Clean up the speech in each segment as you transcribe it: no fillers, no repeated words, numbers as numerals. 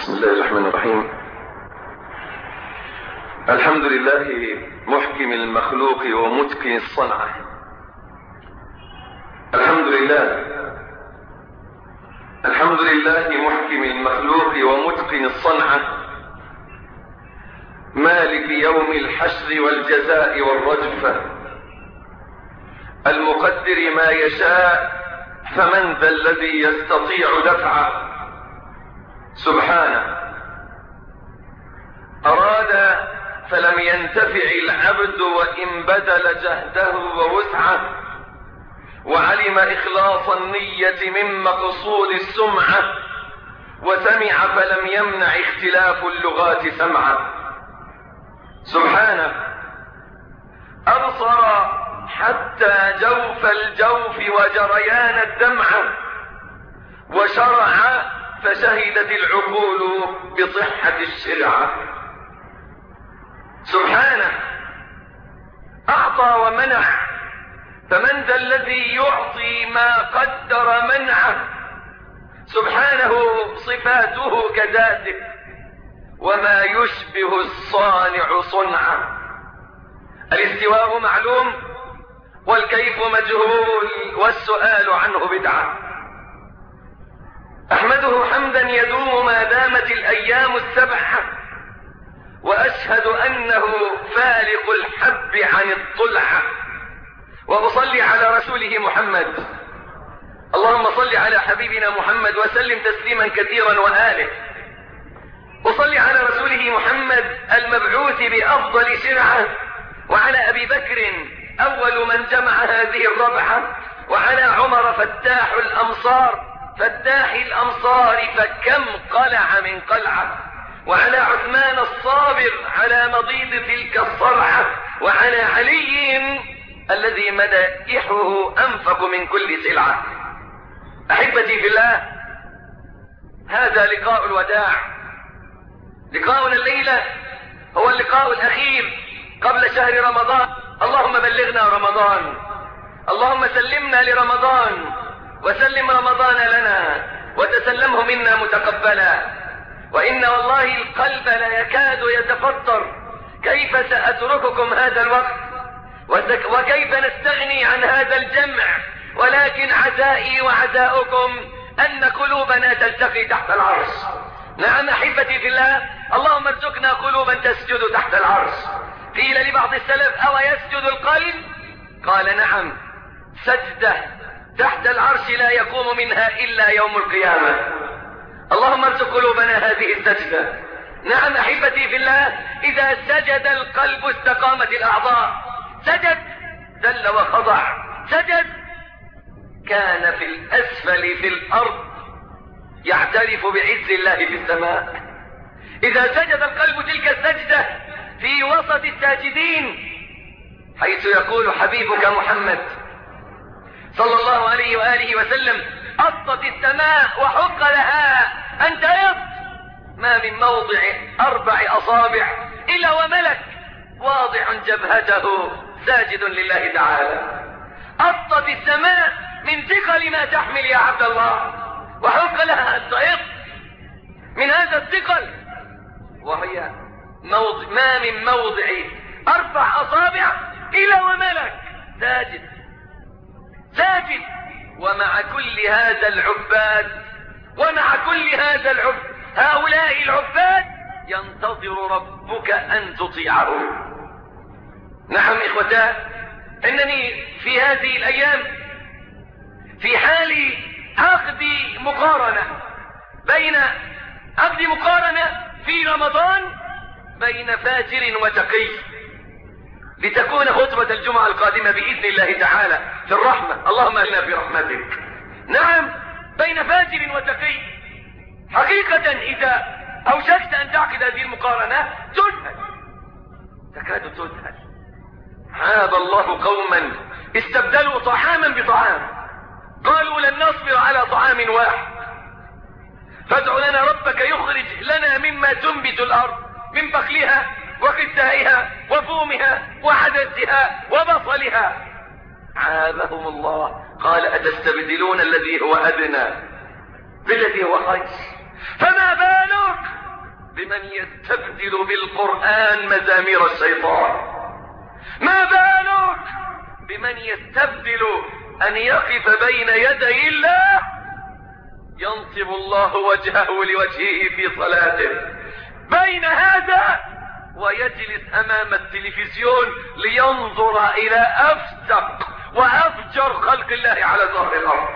بسم الله الرحمن الرحيم. الحمد لله محكم المخلوق ومتقن الصنعة. الحمد لله محكم المخلوق ومتقن الصنعة، مالك يوم الحشر والجزاء والرجفة، المقدر ما يشاء، فمن ذا الذي يستطيع دفعه؟ سبحانه. أراد فلم ينتفع العبد وإن بذل جهده ووسعه، وعلم إخلاص النية من مقصود السمعة، وسمع فلم يمنع اختلاف اللغات سمعه. سبحانه. أبصر حتى جوف الجوف وجريان الدمعة، وشرع فشهدت العقول بصحة الشرعة. سبحانه. أعطى ومنع، فمن ذا الذي يعطي ما قدر منعه؟ سبحانه. صفاته كذاته، وما يشبه الصانع صنعه. الاستواء معلوم، والكيف مجهول، والسؤال عنه بدعة. أحمده حمدا يدوم ما دامت الأيام السبعة، وأشهد أنه فالق الحب عن الطلعة، وأصلي على رسوله محمد. اللهم صل على حبيبنا محمد وسلم تسليما كثيرا وآله. أصلي على رسوله محمد المبعوث بأفضل شرعة، وعلى أبي بكر أول من جمع هذه الربحة، وعلى عمر فتاح الأمصار فكم قلع من قلعة، وعلى عثمان الصابر على مضيض تلك الصرعة، وعلى علي الذي مدائحه أنفق من كل سلعة. أحبتي في الله، هذا لقاء الوداع. لقاؤنا الليلة هو اللقاء الأخير قبل شهر رمضان. اللهم بلغنا رمضان، اللهم سلمنا لرمضان، وسلم رمضان لنا، وتسلمه منا متقبلا. وإن والله القلب لا يكاد يتفطر، كيف سأترككم هذا الوقت، وكيف نستغني عن هذا الجمع، ولكن عزائي وعزاؤكم أن قلوبنا تلتقي تحت العرش. نعم أحبتي في الله، اللهم ارزقنا قلوبا تسجد تحت العرش. قيل لبعض السلف: أو يسجد القلب؟ قال: نعم، سجدة تحت العرش لا يقوم منها إلا يوم القيامة. اللهم ارزق قلوبنا هذه السجدة. نعم أحبتي في الله، إذا سجد القلب استقامت الأعضاء. سجد ذل وخضع، سجد كان في الأسفل في الأرض يعترف بعز الله في السماء. إذا سجد القلب تلك السجدة في وسط الساجدين، حيث يقول حبيبك محمد صلى الله عليه وآله وسلم: أطت السماء وحق لها أن تيض، ما من موضع 4 أصابع إلا وملك واضع جبهته ساجد لله تعالى. أطت السماء من ثقل ما تحمل يا عبد الله، وحق لها أن تيض من هذا الثقل، وهي ما من موضع 4 أصابع إلا وملك ساجد. ومع كل هذا العباد، هؤلاء العباد ينتظر ربك أن تطيعه. نعم إخوتاه، إنني في هذه الأيام في حال عقد مقارنة في رمضان بين فاجر وتقي، لتكون خطبة الجمعة القادمة بإذن الله تعالى في الرحمة. اللهم اهدنا في رحمتك. نعم، بين فاجر وتقي. حقيقة إذا أوشكت أن تعقد هذه المقارنة تكاد تذهل. عاب الله قوما استبدلوا طعاما بطعام، قالوا لن نصبر على طعام واحد، فادع لنا ربك يخرج لنا مما تنبت الأرض من بقلها وقثائها وفومها وعدسها وبصلها. عابهم الله، قال: أتستبدلون الذي هو أدنى بالذي هو خير، فما بالك بمن يستبدل بالقرآن مزامير الشيطان. ما بالك بمن يستبدل أن يقف بين يدي الله ينصب الله وجهه لوجهه في صلاته، بين هذا ويجلس أمام التلفزيون لينظر إلى أفسق وأفجر خلق الله على ظهر الأرض.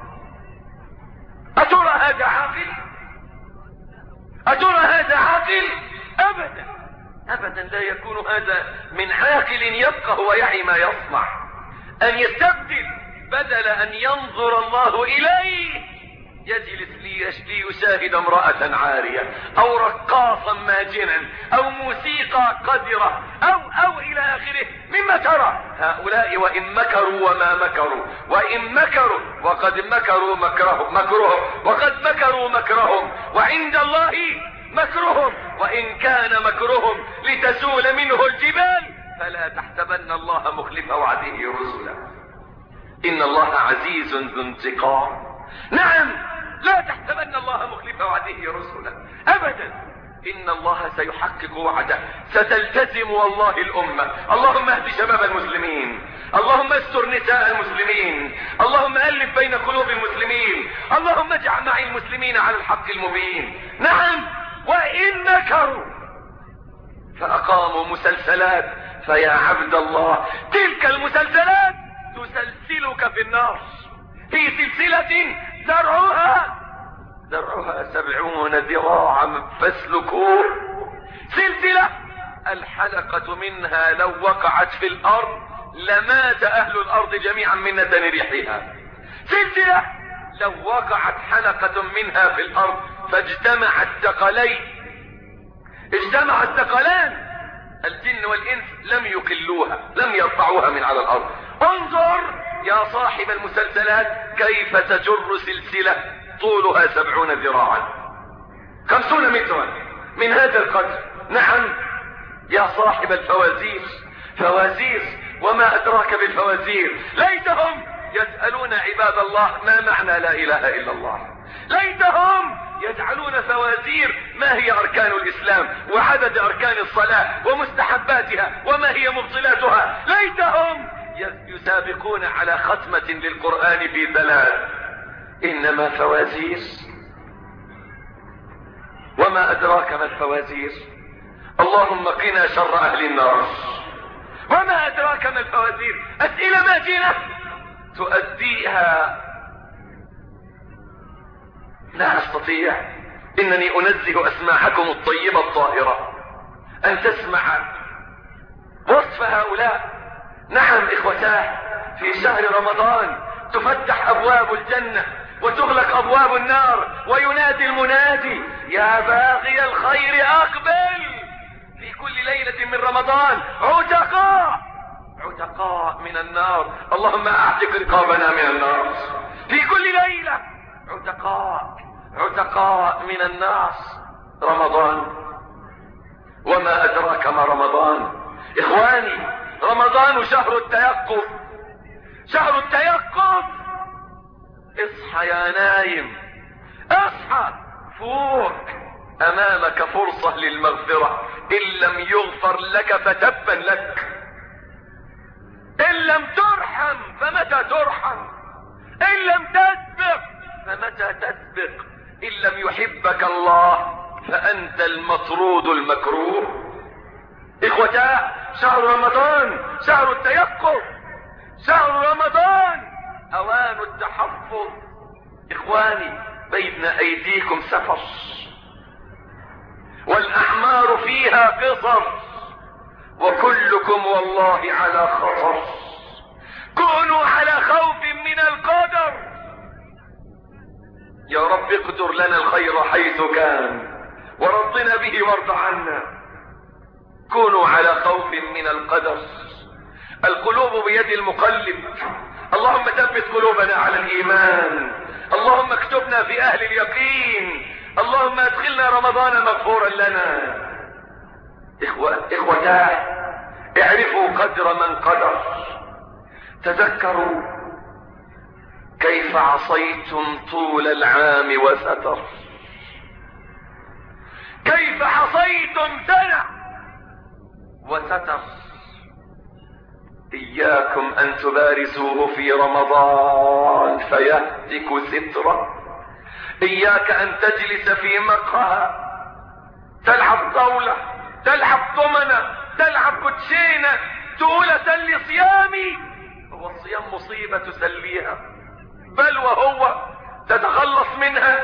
أترى هذا عاقل؟ أترى هذا عاقل؟ أبدا أبدا لا يكون هذا من عاقل يفقه ويعي ما يصنع. أن يستبدل بدل أن ينظر الله إليه يجلس ليشاهد امرأة عارية أو رقاصا ماجنا أو موسيقى قذرة أو إلى آخره مما ترى. هؤلاء وإن مكروا وما مكروا، وإن مكروا وقد مكروا مكرهم وقد مكروا مكرهم، وعند الله مكرهم وإن كان مكرهم لتزول منه الجبال. فلا تحسبن الله مخلف وعده رسله، إن الله عزيز ذو انتقام. نعم، لا تحسبن الله مخلف وعده رسله أبدا، إن الله سيحقق وعده. ستلتزم والله الأمة. اللهم اهد شباب المسلمين، اللهم استر نساء المسلمين، اللهم ألف بين قلوب المسلمين، اللهم اجعل مع المسلمين على الحق المبين. نعم، وإن مكروا فأقاموا مسلسلات، فيا عبد الله تلك المسلسلات تسلسلك في النار، في سلسلة درعها 70 ذراعا فاسلكوه. سلسلة الحلقة منها لو وقعت في الأرض لمات أهل الأرض جميعا من نتن ريحها. سلسلة لو وقعت حلقة منها في الأرض فاجتمع الثقلان الجن والإنس لم يقلوها، لم يرفعوها من على الأرض. انظر يا صاحب المسلسلات كيف تجر سلسلة طولها 70 ذراعا 50 مترا من هذا القدر. نعم يا صاحب الفوازير، فوازير وما أدراك بالفوازير. ليتهم يسألون عباد الله ما معنى لا إله إلا الله، ليتهم يجعلون فوازير ما هي أركان الإسلام وعدد أركان الصلاة ومستحباتها وما هي مبطلاتها. ليتهم يسابقون على ختمة للقرآن في 3، إنما فوازير. وما أدراك ما الفوازير؟ اللهم قنا شر أهل النار. وما أدراك ما الفوازير؟ أسئلة ماجنة تؤديها لا أستطيع. إنني أنزه أسماعكم الطيبة الطاهرة أن تسمع وصف هؤلاء. نعم إخوتاه، في شهر رمضان تفتح أبواب الجنة وتغلق أبواب النار، وينادي المنادي يا باغي الخير أقبل. في كل ليلة من رمضان عتقاء من النار. اللهم أعتق رقابنا من النار. في كل ليلة عتقاء من النار. رمضان، وما أدراك ما رمضان؟ إخواني، رمضان شهر التيقظ، شهر التيقظ. اصحى يا نايم، اصحى، فوق. أمامك فرصة للمغفرة، إن لم يغفر لك فتبا لك، إن لم ترحم فمتى ترحم، إن لم تسبق فمتى تسبق، إن لم يحبك الله فأنت المطرود المكروه. إخوتا، شهر رمضان شهر التيقظ، شهر رمضان أوان التحفظ. إخواني، بين أيديكم سفر والأعمار فيها قصر، وكلكم والله على خطر. كونوا على خوف من القدر. يا رب اقدر لنا الخير حيث كان ورضنا به وارض عنا. كونوا على خوف من القدر. القلوب بيد المقلب. اللهم ثبت قلوبنا على الإيمان، اللهم اكتبنا في أهل اليقين، اللهم ادخلنا رمضان مغفورا لنا. إخوتاه، اعرفوا قدر من قدر. تذكروا كيف عصيتم طول العام وستر. كيف عصيتم سنة وستر. إياكم أن تبارزوه في رمضان فيهتك ستره. إياك أن تجلس في مقهى تلعب طاولة، تلعب ضمنة، تلعب كوتشينة، تقول أسلي صيامي. هو الصيام مصيبة تسليها، بل وهو تتخلص منها.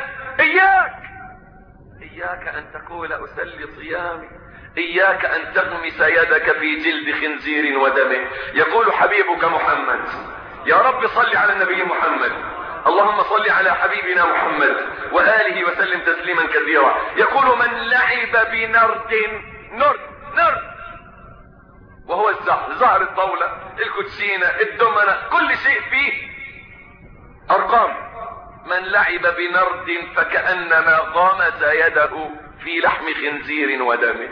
إياك أن تقول أسلي صيامي. إياك أن تغمس يدك في جلد خنزير ودمه. يقول حبيبك محمد، يا رب صل على النبي محمد، اللهم صل على حبيبنا محمد وآله وسلم تسليما كثيرا. يقول من لعب بنرد، نرد وهو زهر الطاولة، الكوتشينة، الدمنة، كل شيء فيه أرقام. من لعب بنرد فكأنما غمس يده في لحم خنزير ودمه.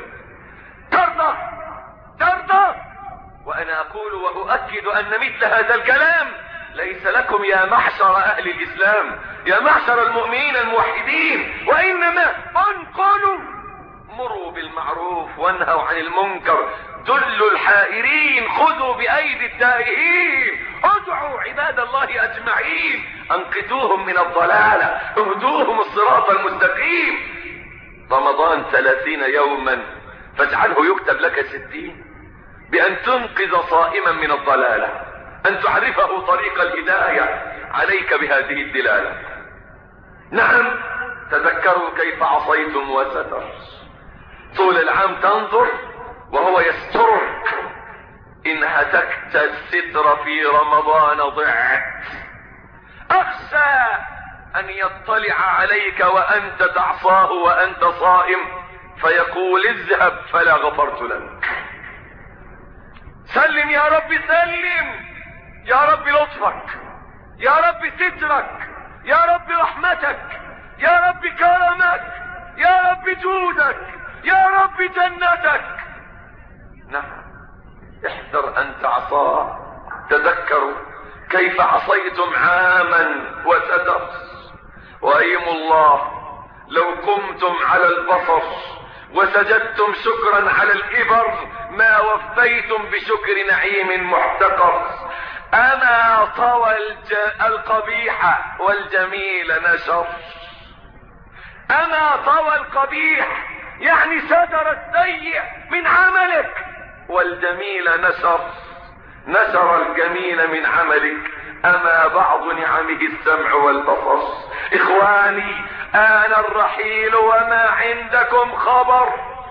ترضى. وأنا أقول وأؤكد أن مثل هذا الكلام ليس لكم يا معشر أهل الإسلام، يا معشر المؤمنين الموحدين، وإنما انقلوا، مروا بالمعروف وانهوا عن المنكر، دلوا الحائرين، خذوا بأيدي التائهين، ادعوا عباد الله أجمعين، انقذوهم من الضلالة، اهدوهم الصراط المستقيم. رمضان 30 يوما فاجعله يكتب لك 60، بأن تنقذ صائما من الضلالة، أن تعرفه طريق الهداية. عليك بهذه الدلالة. نعم، تذكروا كيف عصيتم وستر. طول العام تنظر وهو يسترك. إن هتكت الستر في رمضان ضعت. أخشى أن يطلع عليك وأنت تعصاه وأنت صائم فيقول اذهب فلا غفرت لك. سلم يا رب، سلم يا رب، لطفك يا رب، سترك يا رب، رحمتك يا رب، كرمك يا رب، جودك يا رب، جنتك. نعم، احذر أن تعصاه. تذكروا كيف عصيتم عاما وستر. وأيم الله لو قمتم على البصر وسجدتم شكرا على الإبر ما وفيتم بشكر نعيم محتقر. أما طوى القبيح والجميل نشر. أما طوى القبيح يعني ستر السيء من عملك، والجميل نشر الجميل من عملك. أما بعض نعمه السمع والبصر. إخواني، آن الرحيل وما عندكم خبر.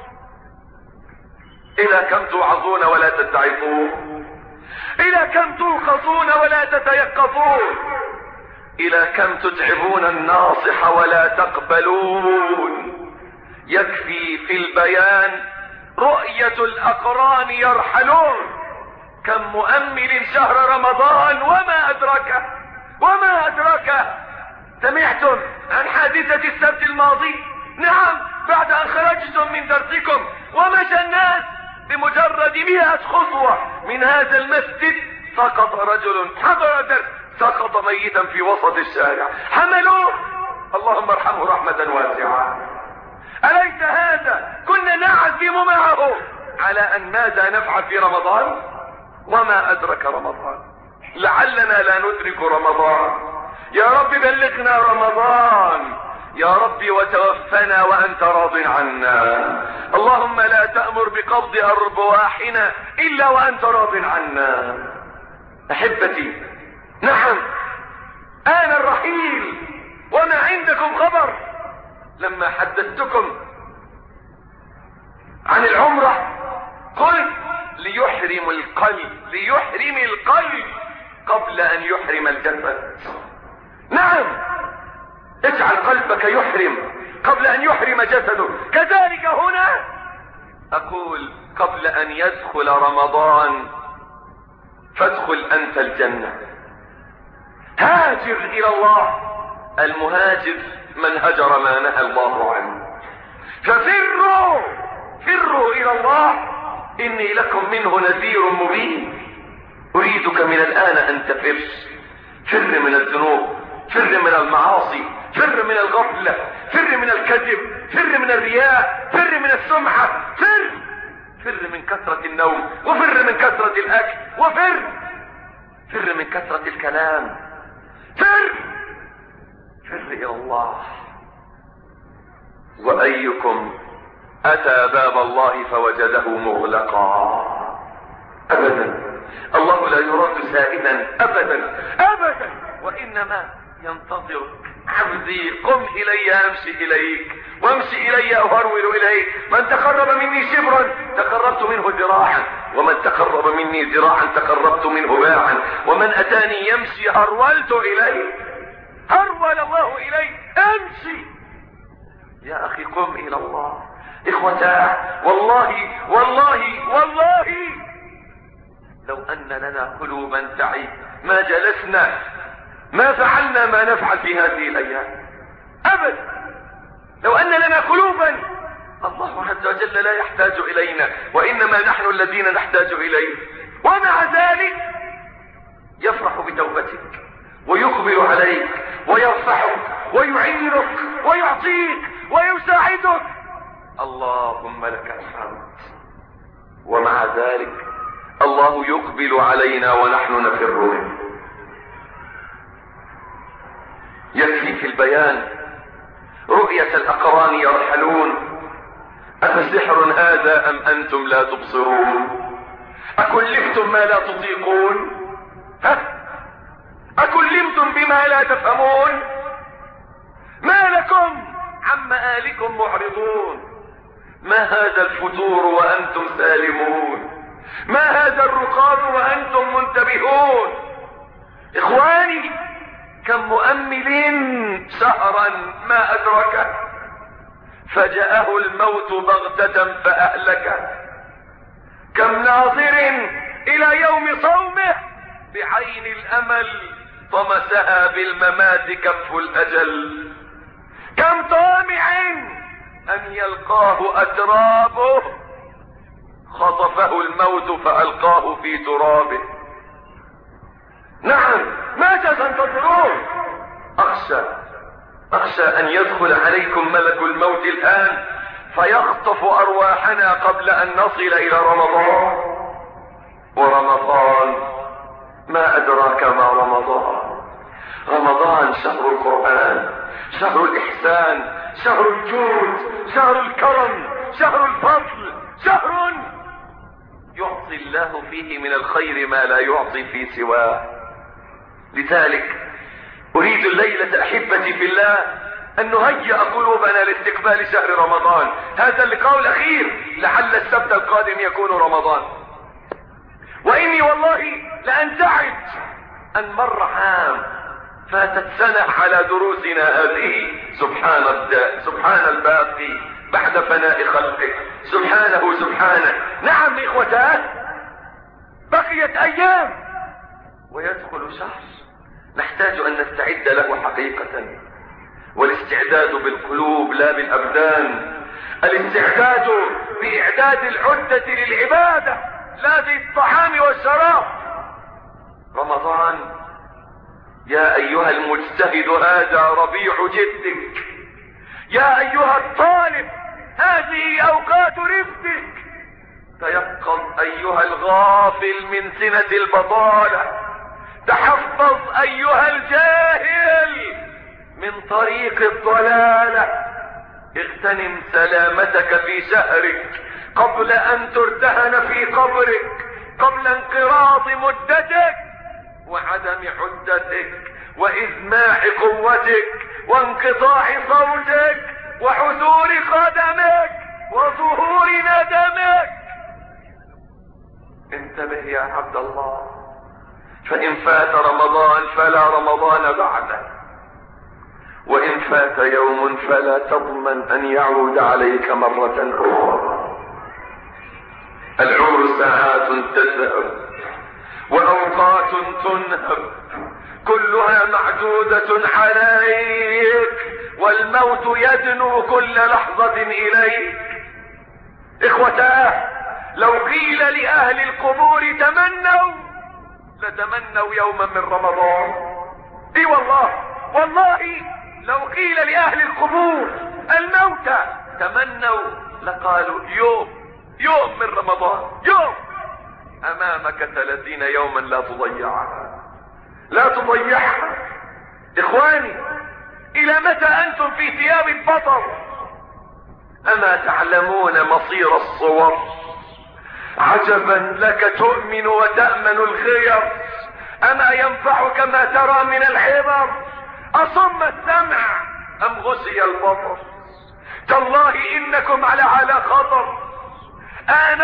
إلى كم توعظون ولا تتعظون؟ إلى كم توقظون ولا تتيقظون؟ إلى كم تتعبون الناصح ولا تقبلون؟ يكفي في البيان رؤية الأقران يرحلون. كم مؤمل شهر رمضان وما أدركه. سمعتم عن حادثة السبت الماضي؟ نعم، بعد أن خرجتم من درسكم ومشى الناس بمجرد 100 خطوة من هذا المسجد سقط رجل حضر درس، سقط ميتا في وسط الشارع، حملوه، اللهم ارحمه رحمة واسعة. أليس هذا كنا نعزم معه على أن ماذا نفعل في رمضان؟ وما أدرك رمضان. لعلنا لا ندرك رمضان. يا رب بلغنا رمضان يا رب، وتوفنا وأنت راض عنا. اللهم لا تأمر بقبض أرواحنا إلا وأنت راض عنا. أحبتي، نعم، آن الرحيل وما عندكم خبر. لما حدثتكم عن العمرة قلت ليحرم القلب قبل أن يحرم الجسد. نعم، اجعل قلبك يحرم قبل أن يحرم جسده. كذلك هنا أقول قبل أن يدخل رمضان فادخل أنت الجنة. هاجر إلى الله. المهاجر من هجر ما نهى الله عنه. ففروا إلى الله، إني لكم منه نذير مبين. أريدك من الآن أن فر من الذنوب، فر من المعاصي، فر من الغفلة، فر من الكذب، فر من الرياء، فر من السمعة، فر من كثرة النوم، وفر من كثرة الاكل، فر من كثرة الكلام، فر الى الله. وايكم اتى باب الله فوجده مغلقا؟ ابدا، الله لا يرد سائلا ابدا ابدا، وانما ينتظرك. عبدي قم الي امشي اليك، وامشي الي اهرول اليك. من تقرب مني شبرا تقربت منه ذراعا، ومن تقرب مني ذراعا تقربت منه باعا، ومن اتاني يمشي هرولت اليه، هرول الله اليه. امشي يا اخي، قم الى الله. اخوتاه، والله لو ان لنا قلوبا تعي ما جلسنا، ما فعلنا ما نفعل في هذه الايام ابدا. لو ان لنا قلوبا، الله عز وجل لا يحتاج الينا، وانما نحن الذين نحتاج اليه. ومع ذلك يفرح بتوبتك، ويقبل عليك، ويرفعك، ويعينك، ويعطيك، ويساعدك. اللهم لك الحمد. ومع ذلك الله يقبل علينا ونحن نفر منه. يكفي في البيان رؤية الأقران يرحلون. أفسحر هذا أم أنتم لا تبصرون؟ أكلفتم ما لا تطيقون؟ أكلمتم بما لا تفهمون؟ ما لكم عن مآلكم معرضون؟ ما هذا الفتور وأنتم سالمون؟ ما هذا الرقاد وأنتم منتبهون؟ إخواني، كم مؤمل سهرا ما أدركه، فجاءه الموت بغتة فأهلكه. كم ناظر إلى يوم صومه بعين الأمل طمسها بالممات كف الأجل. كم طامع أن يلقاه أترابه خطفه الموت فألقاه في ترابه. نعم، ماذا تنتظرون؟ أخشى أن يدخل عليكم ملك الموت الآن فيخطف أرواحنا قبل أن نصل إلى رمضان. ورمضان، ما أدراك ما رمضان؟ رمضان شهر القرآن، شهر الإحسان، شهر الجود، شهر الكرم، شهر الفضل، شهر يعطي الله فيه من الخير ما لا يعطي في سواه. لذلك أريد الليلة أحبتي في الله أن نهيئ قلوبنا لاستقبال شهر رمضان. هذا اللقاء الأخير، لعل السبت القادم يكون رمضان. وإني والله لأنزعج أن مر عام، فاتت سنة على دروسنا هذه. سبحان الباقي بعد فناء خلقه، سبحانه. نعم إخوتاه، بقيت أيام ويدخل شهر نحتاج أن نستعد له حقيقة. والاستعداد بالقلوب لا بالأبدان. الاستعداد بإعداد العدة للعبادة لا بالطعام والشراب. رمضان يا أيها المجتهد هذا ربيع جدك، يا أيها الطالب هذه أوقات رفدك. تيقظ أيها الغافل من سنة البطالة، تحفظ أيها الجاهل من طريق الضلالة. اغتنم سلامتك في شهرك قبل أن ترتهن في قبرك، قبل انقراض مدتك وعدم عدتك وإزماع قوتك وانقطاع صوتك وحذور قدمك وظهور ندمك. انتبه يا عبد الله، فإن فات رمضان فلا رمضان بعده، وإن فات يوم فلا تضمن أن يعود عليك مرة أخرى. العمر ساعات تذهب وأوقات تنهب، كلها معدودة عليك، والموت يدنو كل لحظة إليك. إخوتاه، لو قيل لأهل القبور تمنوا لتمنوا يوما من رمضان. اي والله لو قيل لأهل القبور الموتى تمنوا لقالوا يوم من رمضان، يوم امامك 30 يوما لا تضيعها، لا تضيعها. اخواني، الى متى انتم في ثياب البطر؟ اما تعلمون مصير الصور؟ عجبا لك تؤمن وتأمن الخير، اما ينفعك ما ترى من العبر؟ اصم السمع ام غشي البصر؟ تالله انكم على خطر. انا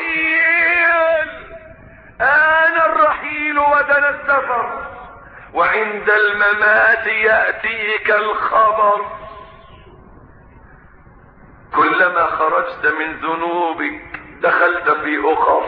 الرحيل ودنا السفر، وعند الممات يأتيك الخبر. كلما خرجت من ذنوبك دخلت في اخر،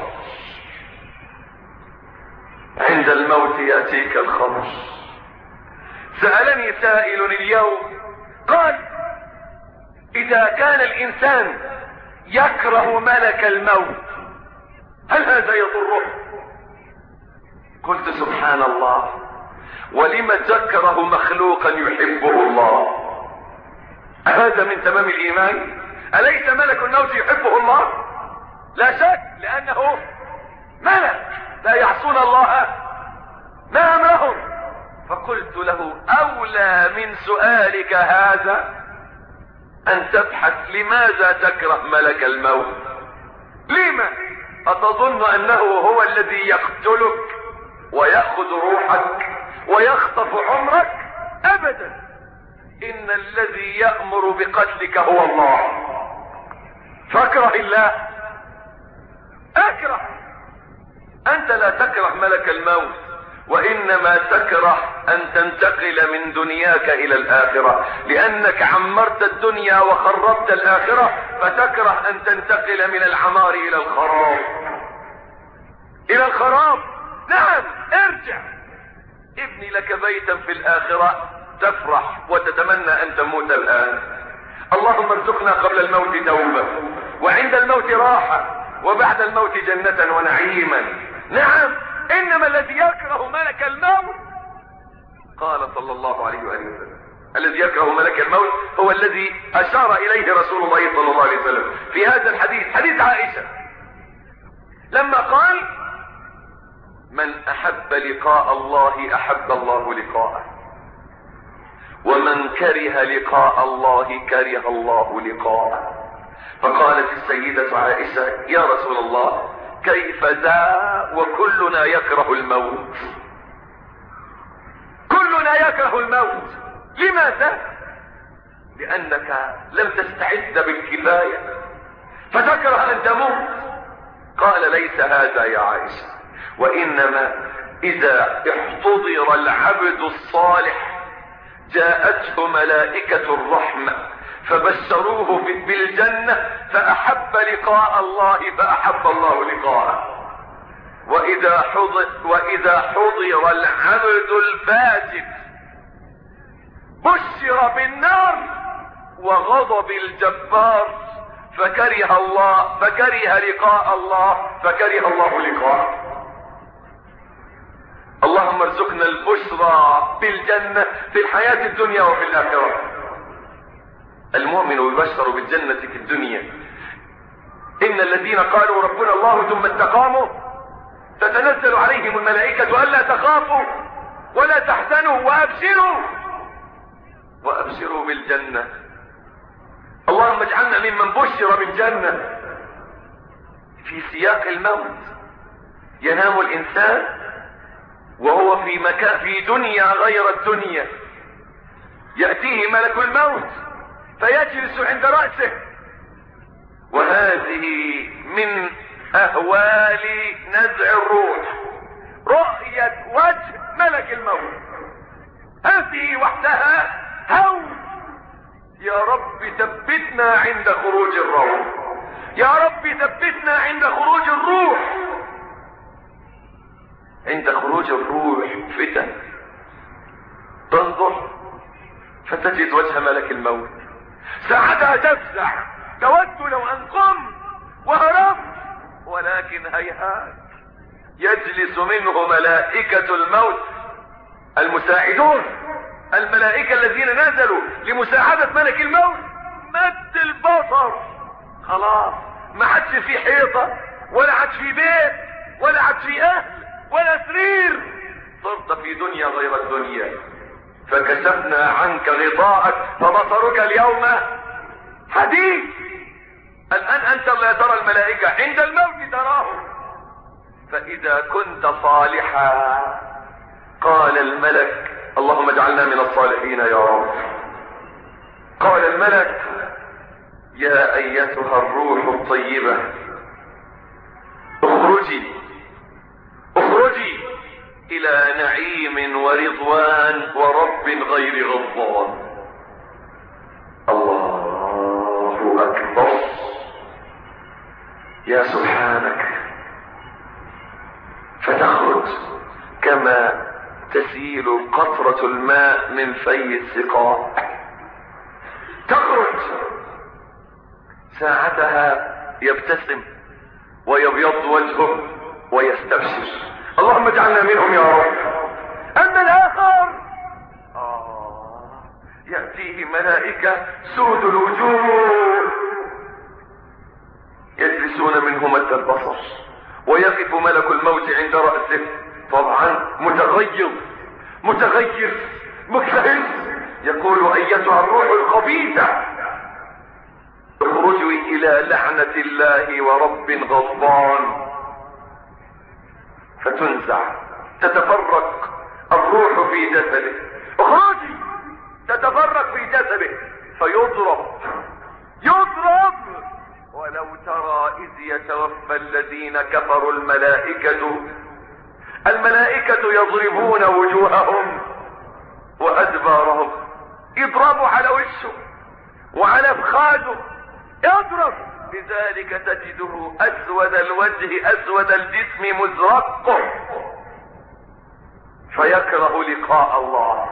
عند الموت يأتيك الخبر. سألني سائل اليوم قال: اذا كان الانسان يكره ملك الموت هل هذا يضره؟ قلت سبحان الله، ولم تكره مخلوقا يحبه الله؟ هذا من تمام الايمان. اليس ملك الموت يحبه الله؟ لا شك، لانه ملك لا يعصون الله ما امرهم. فقلت له: اولى من سؤالك هذا ان تبحث لماذا تكره ملك الموت. لما؟ اتظن انه هو الذي يقتلك ويأخذ روحك ويخطف عمرك؟ ابدا، ان الذي يأمر بقتلك هو الله. فاكره الله، اكره. انت لا تكره ملك الموت، وانما تكره ان تنتقل من دنياك الى الاخرة، لانك عمرت الدنيا وخربت الاخرة، فتكره ان تنتقل من العمار الى الخراب. الى الخراب، نعم. ارجع ابني لك بيتا في الاخرة تفرح وتتمنى ان تموت الان. اللهم ارزقنا قبل الموت توبة، وعند الموت راحة، وبعد الموت جنة ونعيما. نعم، انما الذي يكره ملك الموت، قال صلى الله عليه وآله وسلم: الذي يكره ملك الموت هو الذي اشار اليه رسول الله صلى الله عليه وسلم في هذا الحديث، حديث عائشة، لما قال: من احب لقاء الله احب الله لقاءه، ومن كره لقاء الله كره الله لقاءه. فقالت السيدة عائشة: يا رسول الله، كيف ذا وكلنا يكره الموت؟ كلنا يكره الموت. لماذا؟ لانك لم تستعد بالكفاية فتكره ان تموت. قال: ليس هذا يا عائشة، وانما اذا احتضر العبد الصالح جاءته ملائكة الرحمة فبشروه بالجنة فاحب لقاء الله فاحب الله لقاءه. واذا حضر العبد الفاسد بشر بالنار وغضب الجبار فكره لقاء الله فكره الله لقاءه. اللهم ارزقنا البشرى بالجنة في الحياة الدنيا وفي الآخرة. المؤمن يبشر بالجنة في الدنيا. إن الذين قالوا ربنا الله ثم استقاموا تتنزل عليهم الملائكة ألا تخافوا ولا تحزنوا وأبشروا بالجنة. اللهم اجعلنا ممن بشر بالجنة. في سياق الموت ينام الإنسان وهو في مكان في دنيا غير الدنيا، يأتيه ملك الموت فيجلس عند رأسه، وهذه من أهوال نزع الروح، رؤية وجه ملك الموت. هذه وحدها هول. يا رب ثبتنا عند خروج الروح، يا رب ثبتنا عند خروج الروح. عند خروج الروح فتن، تنظر فتجد وجه ملك الموت، ساعتها تفزع، تود لو ان قمت وهربت، ولكن هيهات يجلس منه ملائكة الموت المساعدون، الملائكة الذين نزلوا لمساعدة ملك الموت، مد البصر خلاص ما عادش في حيطة ولا عاد في بيت ولا عاد في اهل ولا سرير، صرت في دنيا غير الدنيا. فكشفنا عنك غطاءك فبصرك اليوم حديد. الان انت لا ترى الملائكة، عند الموت تراهم. فاذا كنت صالحا قال الملك اللهم اجعلنا من الصالحين يا رب. قال الملك يا ايتها الروح الطيبة اخرجي الى نعيم ورضوان ورب غير غضبان. الله اكبر، يا سبحانك. فتخرج كما تسيل قطرة الماء من في السقاء، تخرج ساعتها يبتسم ويبيض وجهه ويستبشر اللهم اجعلنا منهم يا رب. اما الاخر يأتيه ملائكة سود الوجوه يجلسون منه مد البصر، ويقف ملك الموت عند رأسه طبعا متغير مكتئب، يقول ايتها الروح الخبيثة اخرجي الى لعنة الله ورب غضبان. فتنزع تتفرق الروح في جسده، اخرجي تتفرق في جسده فيضرب. ولو ترى اذ يتوفى الذين كفروا الملائكة يضربون وجوههم وادبارهم، يضربوا على وشه وعلى فخاذه، يضرب. لذلك تجده اسود الوجه اسود الجسم مزرق، فيكره لقاء الله،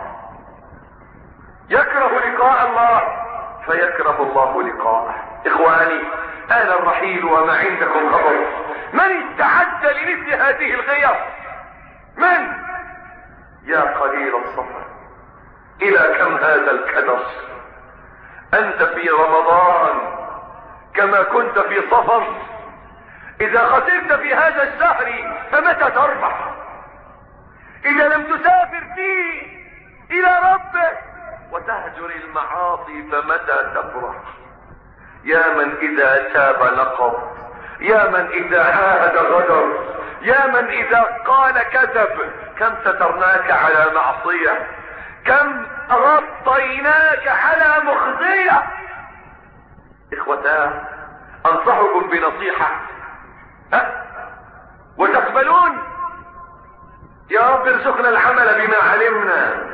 فيكره الله لقاءه. اخواني آن الرحيل وما عندكم خبر. من استعد لمثل هذه الغير؟ من؟ يا قليل الصبر، الى كم هذا الكدر؟ انت في رمضان كما كنت في صفر. اذا خسرت في هذا الشهر فمتى تربح؟ اذا لم تسافر فيه الى ربك وتهجر المعاصي فمتى تفرح؟ يا من اذا تاب نقض، يا من اذا عاهد غدر، يا من اذا قال كذب. كم سترناك على معصية، كم غطيناك على مخزية. اخوتاه انصحكم بنصيحة وتقبلون. يا رب ارزقنا العمل بما علمنا.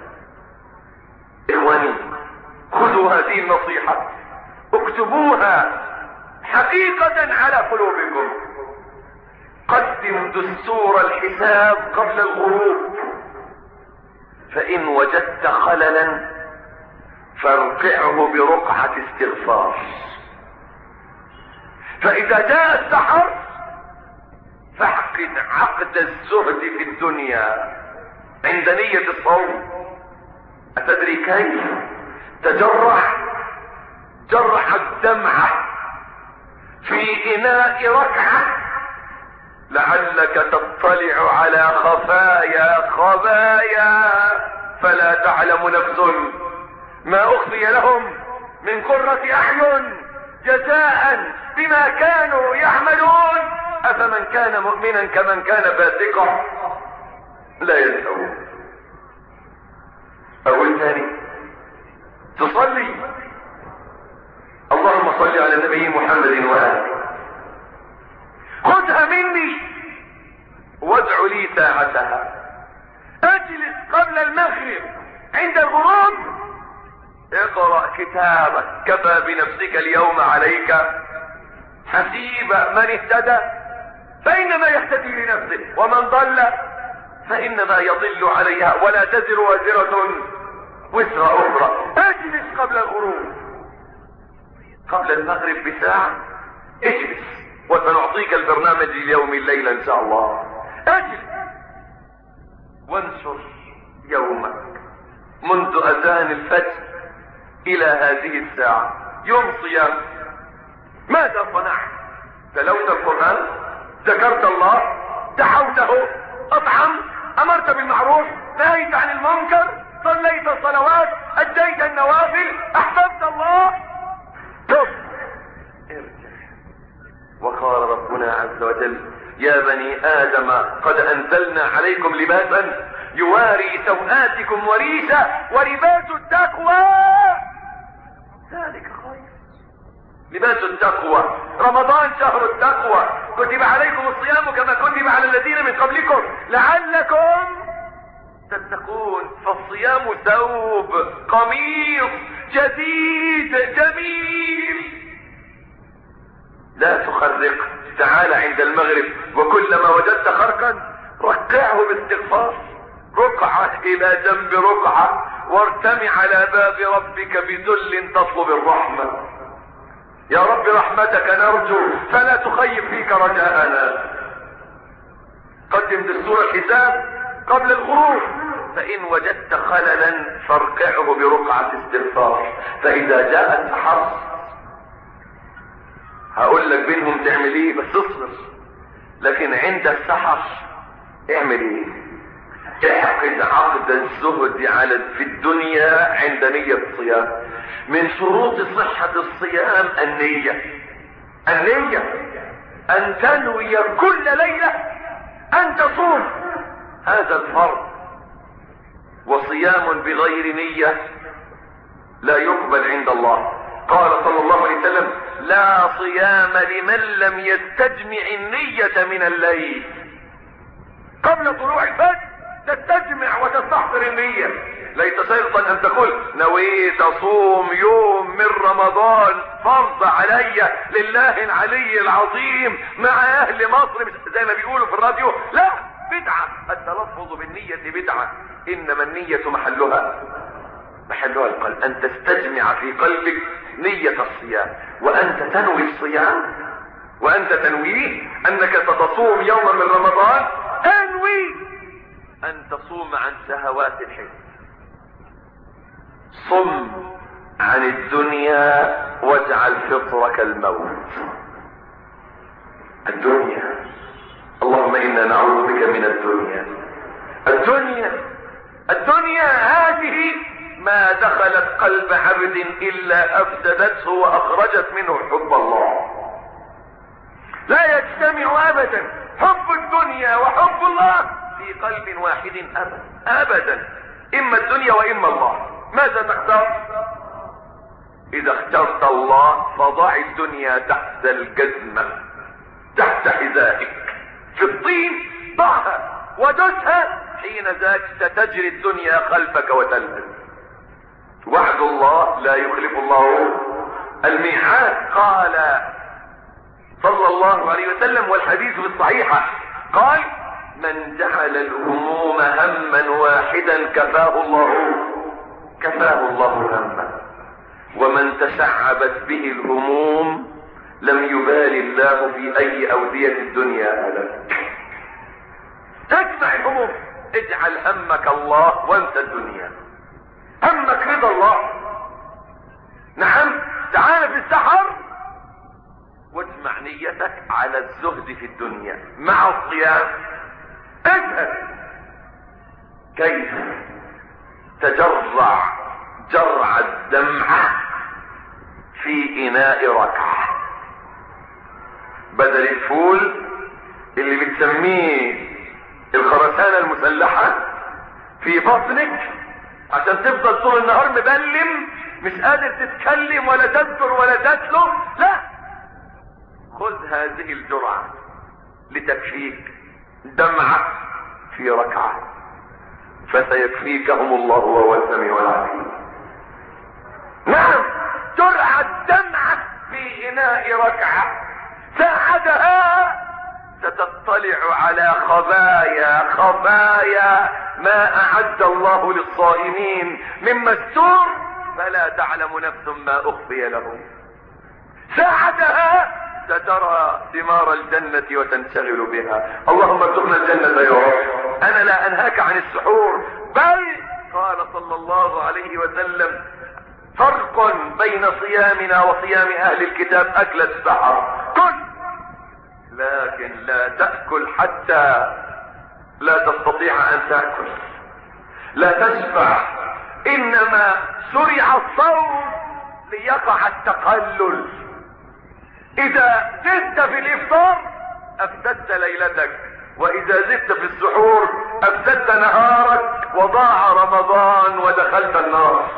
اخواني خذوا هذه النصيحة، اكتبوها حقيقة على قلوبكم. قدم دستور الحساب قبل الغروب، فإن وجدت خللا فارقعه برقعة استغفار. فإذا جاء السحر فاعقد عقد الزهد في الدنيا عند نية الصوم. أتدري كيف؟ جرح الدمعة في إناء ركعة لعلك تطلع على خبايا فلا تعلم نفس ما أخفي لهم من قرة أعين جزاء بما كانوا يعملون. أفمن كان مؤمنا كمن كان فاسقا لا يستوون. أول ثاني تصلي، اللهم صل على النبي محمد وآله. خذها مني وادع لي ساعتها. اجلس قبل المغرب عند الغروب اقرأ كتابك، كفى بنفسك اليوم عليك حسيبا. من اهتدى فإنما يهتدي لنفسه ومن ضل فإنما يضل عليها ولا تزر وازرة وزر أخرى. اجلس قبل الغروب، قبل المغرب بساعة اجلس وسنعطيك البرنامج اليومي الليلة ان شاء الله. اجلس وانشر يومك منذ اذان الفجر الى هذه الساعة. يوم صيام، ماذا صنعت؟ تلوت القرآن، ذكرت الله، دعوته، اطعمت، امرت بالمعروف، نهيت عن المنكر، صليت الصلوات، اديت النوافل، احببت الله، تب ارجع. وقال ربنا عز وجل: يا بني آدم قد أنزلنا عليكم لباسا يواري سوآتكم وريشا ولباس التقوى ذلك خير. لباس التقوى، رمضان شهر التقوى، كتب عليكم الصيام كما كتب على الذين من قبلكم لعلكم تتقون. فالصيام ثوب، قميص جديد جميل. لا تخرق، تعال عند المغرب وكلما وجدت خرقا رقعه باستغفار، رقعة الى جنب رقعة، وارتمي على باب ربك بذل تطلب الرحمة. يا رب رحمتك نرجو فلا تخيب فيك رجاءنا. قدم دستور الحساب قبل الخروج، فإن وجدت خللا فارقعه برقعة استغفار. فإذا جاء السحر هقول لك بينهم تعمل ايه، بس اصبر. لكن عند السحر اعمل ايه؟ اعقد عقد الزهد في الدنيا عند نية الصيام. من شروط صحة الصيام النية. ان تنوي كل ليلة ان تصوم هذا الفرض. وصيام بغير نية لا يقبل عند الله. قال صلى الله عليه وسلم: لا صيام لمن لم يستجمع النية من الليل. قبل طلوع الفجر تستجمع وتستحضر النية. ليس شرطا ان تقول نويت اصوم يوم من رمضان فرض علي لله العلي العظيم مع اهل مصر زي ما بيقولوا في الراديو. لا، بدعة. التلفظ بالنية بدعة. انما النية محلها القلب. ان تستجمع في قلبك نية الصيام، وانت تنوي الصيام، وانت تنويه انك ستصوم يوما من رمضان، تنوي ان تصوم عن شهوات الحس. صم عن الدنيا واجعل فطرك الموت. الدنيا، اللهم انا نعوذ بك من الدنيا هذه ما دخلت قلب عبد الا افسدته واخرجت منه حب الله. لا يجتمع ابدا حب الدنيا وحب الله في قلب واحد ابدا. اما الدنيا واما الله. ماذا تختار؟ اذا اخترت الله فضع الدنيا تحت الجزمة، تحت حذائك في الطين، ضعها ودسها، حين ذاك ستجري الدنيا خلفك وتلهث. وعد الله لا يخلف الله الميعاد. قال صلى الله عليه وسلم والحديث في الصحيحة، قال: من جعل الهموم هما واحدا كفاه الله همه، ومن تشعبت به الهموم لم يبال الله في اي اودية الدنيا هلك. تجمع الهموم، اجعل همك الله وانت الدنيا. همك رضا الله. نعم، تعال في السحر واجمع نيتك على الزهد في الدنيا مع الصيام. اجهد كيف تجرع جرع الدمعة في اناء ركعة. بدل الفول اللي بتسميه الخرسانة المسلحة في بطنك عشان تفضل طول النهار مبلم مش قادر تتكلم ولا تذكر ولا تسلم، لا، خذ هذه الجرعة لتكفيك دمعة في ركعة، فسيكفيكهم الله وهو السميع العليم. نعم، جرعة دمعة في اناء ركعة، ساعتها ستطلع على خبايا ما اعد الله للصائمين من مستور، فلا تعلم نفس ما اخفي لهم. ساعتها سترى ثمار الجنة وتنشغل بها. اللهم ارزقنا الجنة يا رب. انا لا انهاك عن السحور، بل قال صلى الله عليه وسلم: فرق بين صيامنا وصيام اهل الكتاب اكل السحر. كل لكن لا تأكل حتى لا تستطيع ان تأكل، لا تشبع. انما شرع الصوم ليقع التقلل. اذا زدت في الافطار افسدت ليلتك، واذا زدت في السحور افسدت نهارك، وضاع رمضان ودخلت النار.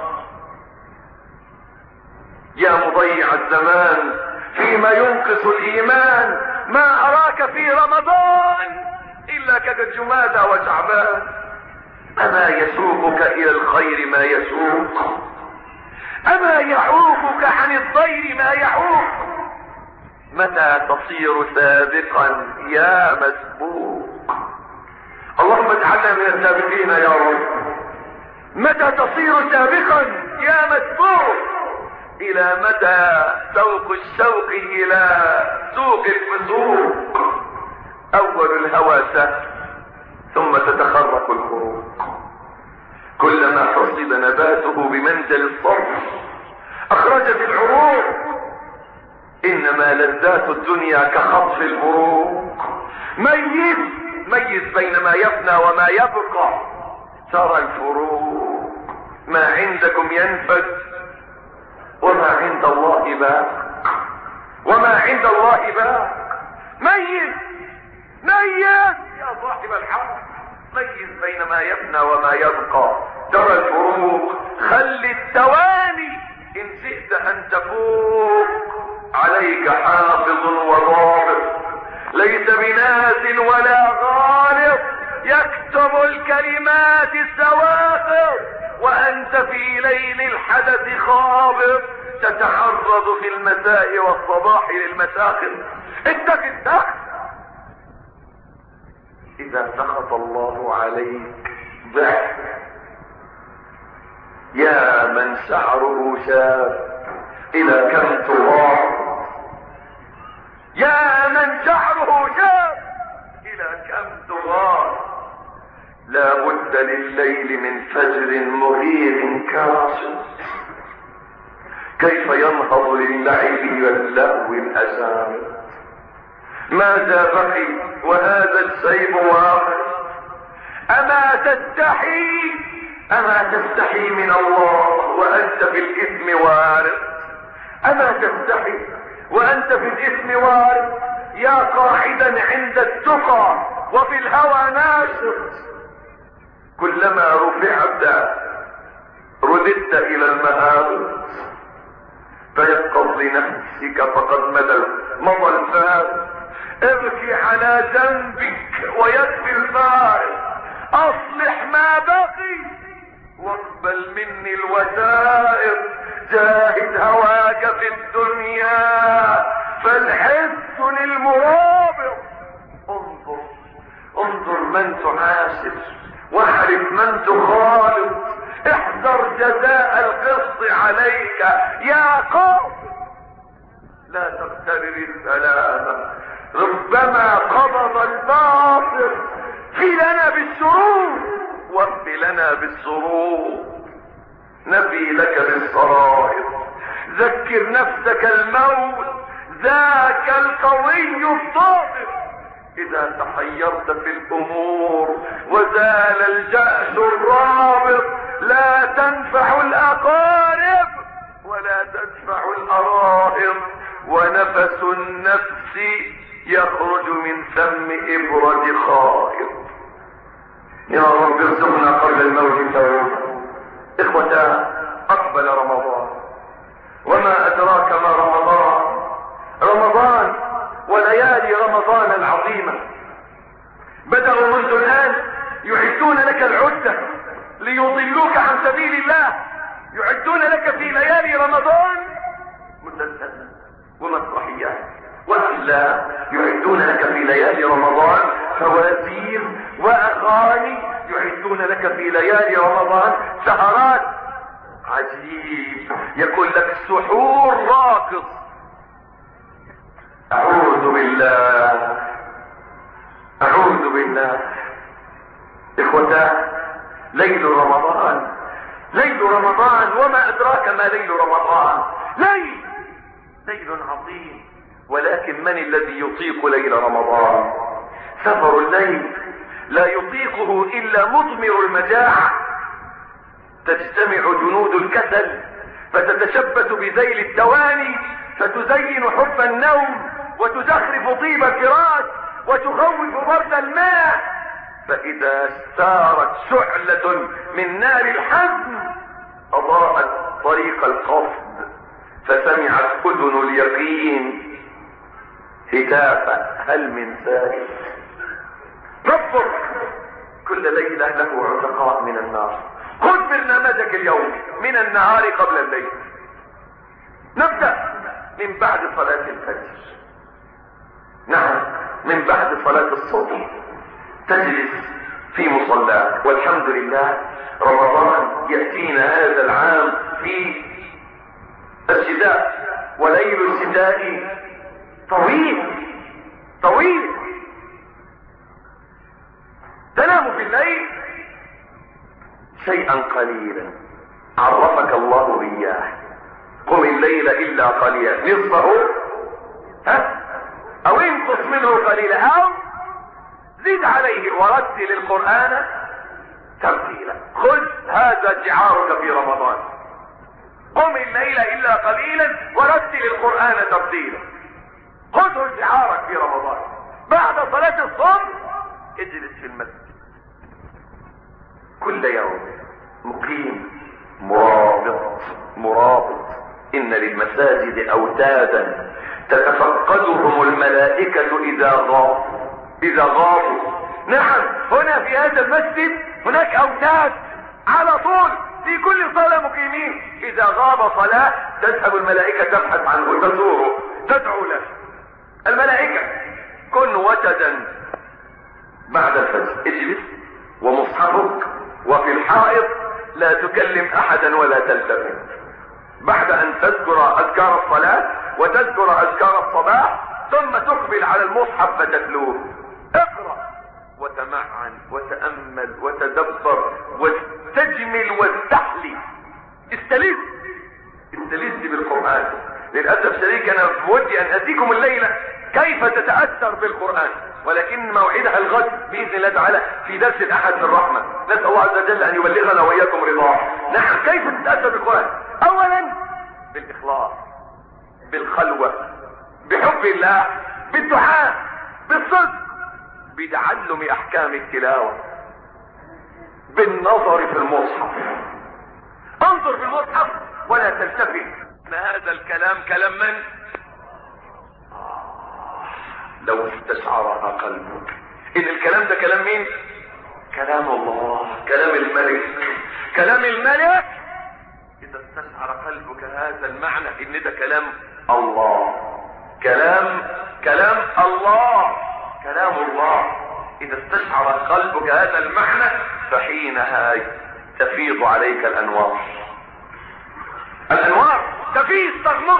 يا مضيع الزمان فيما ينقص الايمان، ما اراك في رمضان الا كجمادى وشعبان. اما يسوقك الى الخير ما يسوق، اما يعوقك عن الضير ما يعوق. متى تصير سابقا يا مسبوق؟ اللهم اجعلنا من السابقين يا رب. متى تصير سابقا يا مسبوق؟ الى متى سوق الشوق الى سوق الفسوق؟ اول الهوى سهل ثم تتخرق الخروق. كلما حصد نباته بمنزل الصرف اخرجت العروق. انما لذات الدنيا كخطف البروق. ميز بين ما يفنى وما يبقى، ترى الفروق. ما عندكم ينفد وما عند الله باق، وما عند الله باق. ميز يا صاحب الحق، ميز بين ما يفنى وما يبقى، ترى الفروق. خل التواني ان شئت ان تفوق. عليك حافظ وضابط ليس بناس ولا غالط، يكتب الكلمات السواقط وانت في ليل الحدث خابط. تتعرض في المساء والصباح للمساخط. اتق الدخل. اذا سخط الله عليك ضحك. يا من شعره شاب الى كم تغار، يا من شعره شاب الى كم تغار. لا بد لليل من فجر مغير كاشف، كيف ينهض للعب واللهو الاسام. ماذا بقي وهذا السيف واقف. اما تستحي من الله وانت في الاثم وارد. اما تستحي وانت في الاثم وارد. يا قاعدا عند التقى وفي الهوى ناشط. كلما رفعت رددت الى المهابط. فيقظ لنفسك فقد مضى الفارس. ابكي على ذنبك ويكفي الفارس. اصلح ما بقي واقبل مني الوسائل. جاهد هواك في الدنيا فالحس للمرابط. انظر من تعاشر واعرف من تخالط. احذر جزاء القسط عليك يا قوم. لا تغترر السلامة، ربما قبض الباطل. في لنا بالسرور وفي لنا بالسرور. نبي لك بالصرائر. ذكر نفسك الموت ذاك القوي الضابط. اذا تحيرت في الامور وزال الجأش الرابط. لا تنفع الاقارب ولا تدفع الاراهب. ونفس النفس يخرج من فم ابرة خائط. يا رب ارزقنا قبل الموت توبة. اخوة، اقبل رمضان، وما ادراك ما رمضان وليالي رمضان العظيمة. بدأوا منذ الآن يعدون لك العدة ليضلوك عن سبيل الله. يعدون لك في ليالي رمضان مسلسلات ومسرحيات وأفلام. يعدون لك في ليالي رمضان فوازير وأغاني. يعدون لك في ليالي رمضان سهرات. عجيب، يقول لك سحور راقص. أعوذ بالله. إخوة، ليل رمضان ليل رمضان، وما أدراك ما ليل رمضان، ليل عظيم. ولكن من الذي يطيق ليل رمضان؟ سفر الليل لا يطيقه إلا مضمر المجاعة. تجتمع جنود الكسل فتتشبث بذيل التواني، فتزين حب النوم، وتزخرف طيب الفراش، وتخوف برد الماء. فإذا استارت شعلة من نار الحزن أضاءت طريق القصد، فسمعت أذن اليقين هتافا هل من سائل. ربك كل ليلة له عتقاء من النار. خذ برنامجك اليومي من النهار قبل الليل. نبدأ من بعد صلاة الفجر. نعم، من بعد صلاة الصبح تجلس في مصلاك. والحمد لله رمضان يأتينا هذا العام في الشتاء، وليل الشتاء طويل. تنام في الليل شيئا قليلا عرفك الله إياه. قم الليل إلا قليلا، نصفه أو انقص منه قليلا، أو زد عليه ورتل القرآن ترتيلا. خذ هذا شعارك في رمضان. قم الليل إلا قليلا ورتل القرآن ترتيلا. خذه شعارك في رمضان. بعد صلاة الصبح اجلس في المسجد كل يوم مقيم مرابط. إن للمساجد أوتادا تتفقدهم الملائكة إذا غابوا. نعم، هنا في هذا المسجد هناك أوتاد على طول في كل صلاة مقيمين. إذا غاب صلاة تذهب الملائكة تبحث عنه، تزوره، تدعو له. الملائكة كن وتدا بعد الفجر. اجلس ومصحفك وفي الحائط، لا تكلم أحدا ولا تلتفت. بعد أن تذكر أذكار الصلاة وتذكر أذكار الصباح، ثم تقبل على المصحف فتتلوه. اقرأ وتمعن وتأمل وتدبر واستجمل واستحلي. استلذ بالقرآن. للأسف الشديد أنا بودي أن أتيكم الليلة كيف تتأثر بالقرآن، ولكن موعدها الغد بإذن الله تعالى في درس الأحد من الرحمة. نسأل الله عز وجل أن يبلغنا وإياكم رضاه. نعم، كيف تتأثر بالقرآن؟ أولا بالإخلاص، بالخلوة، بحب الله، بالدعاء، بالصدق، بتعلم أحكام التلاوة، بالنظر في المصحف. انظر في المصحف ولا تلتفت. هذا الكلام كلام من؟ لو استشعرها قلبك إن الكلام ده كلام مين؟ كلام الله، كلام الملك. إذا استشعر قلبك هذا المعنى إن ده كلام الله، كلام الله. إذا استشعر قلبك هذا المعنى فحينها تفيض عليك الأنوار تفيض،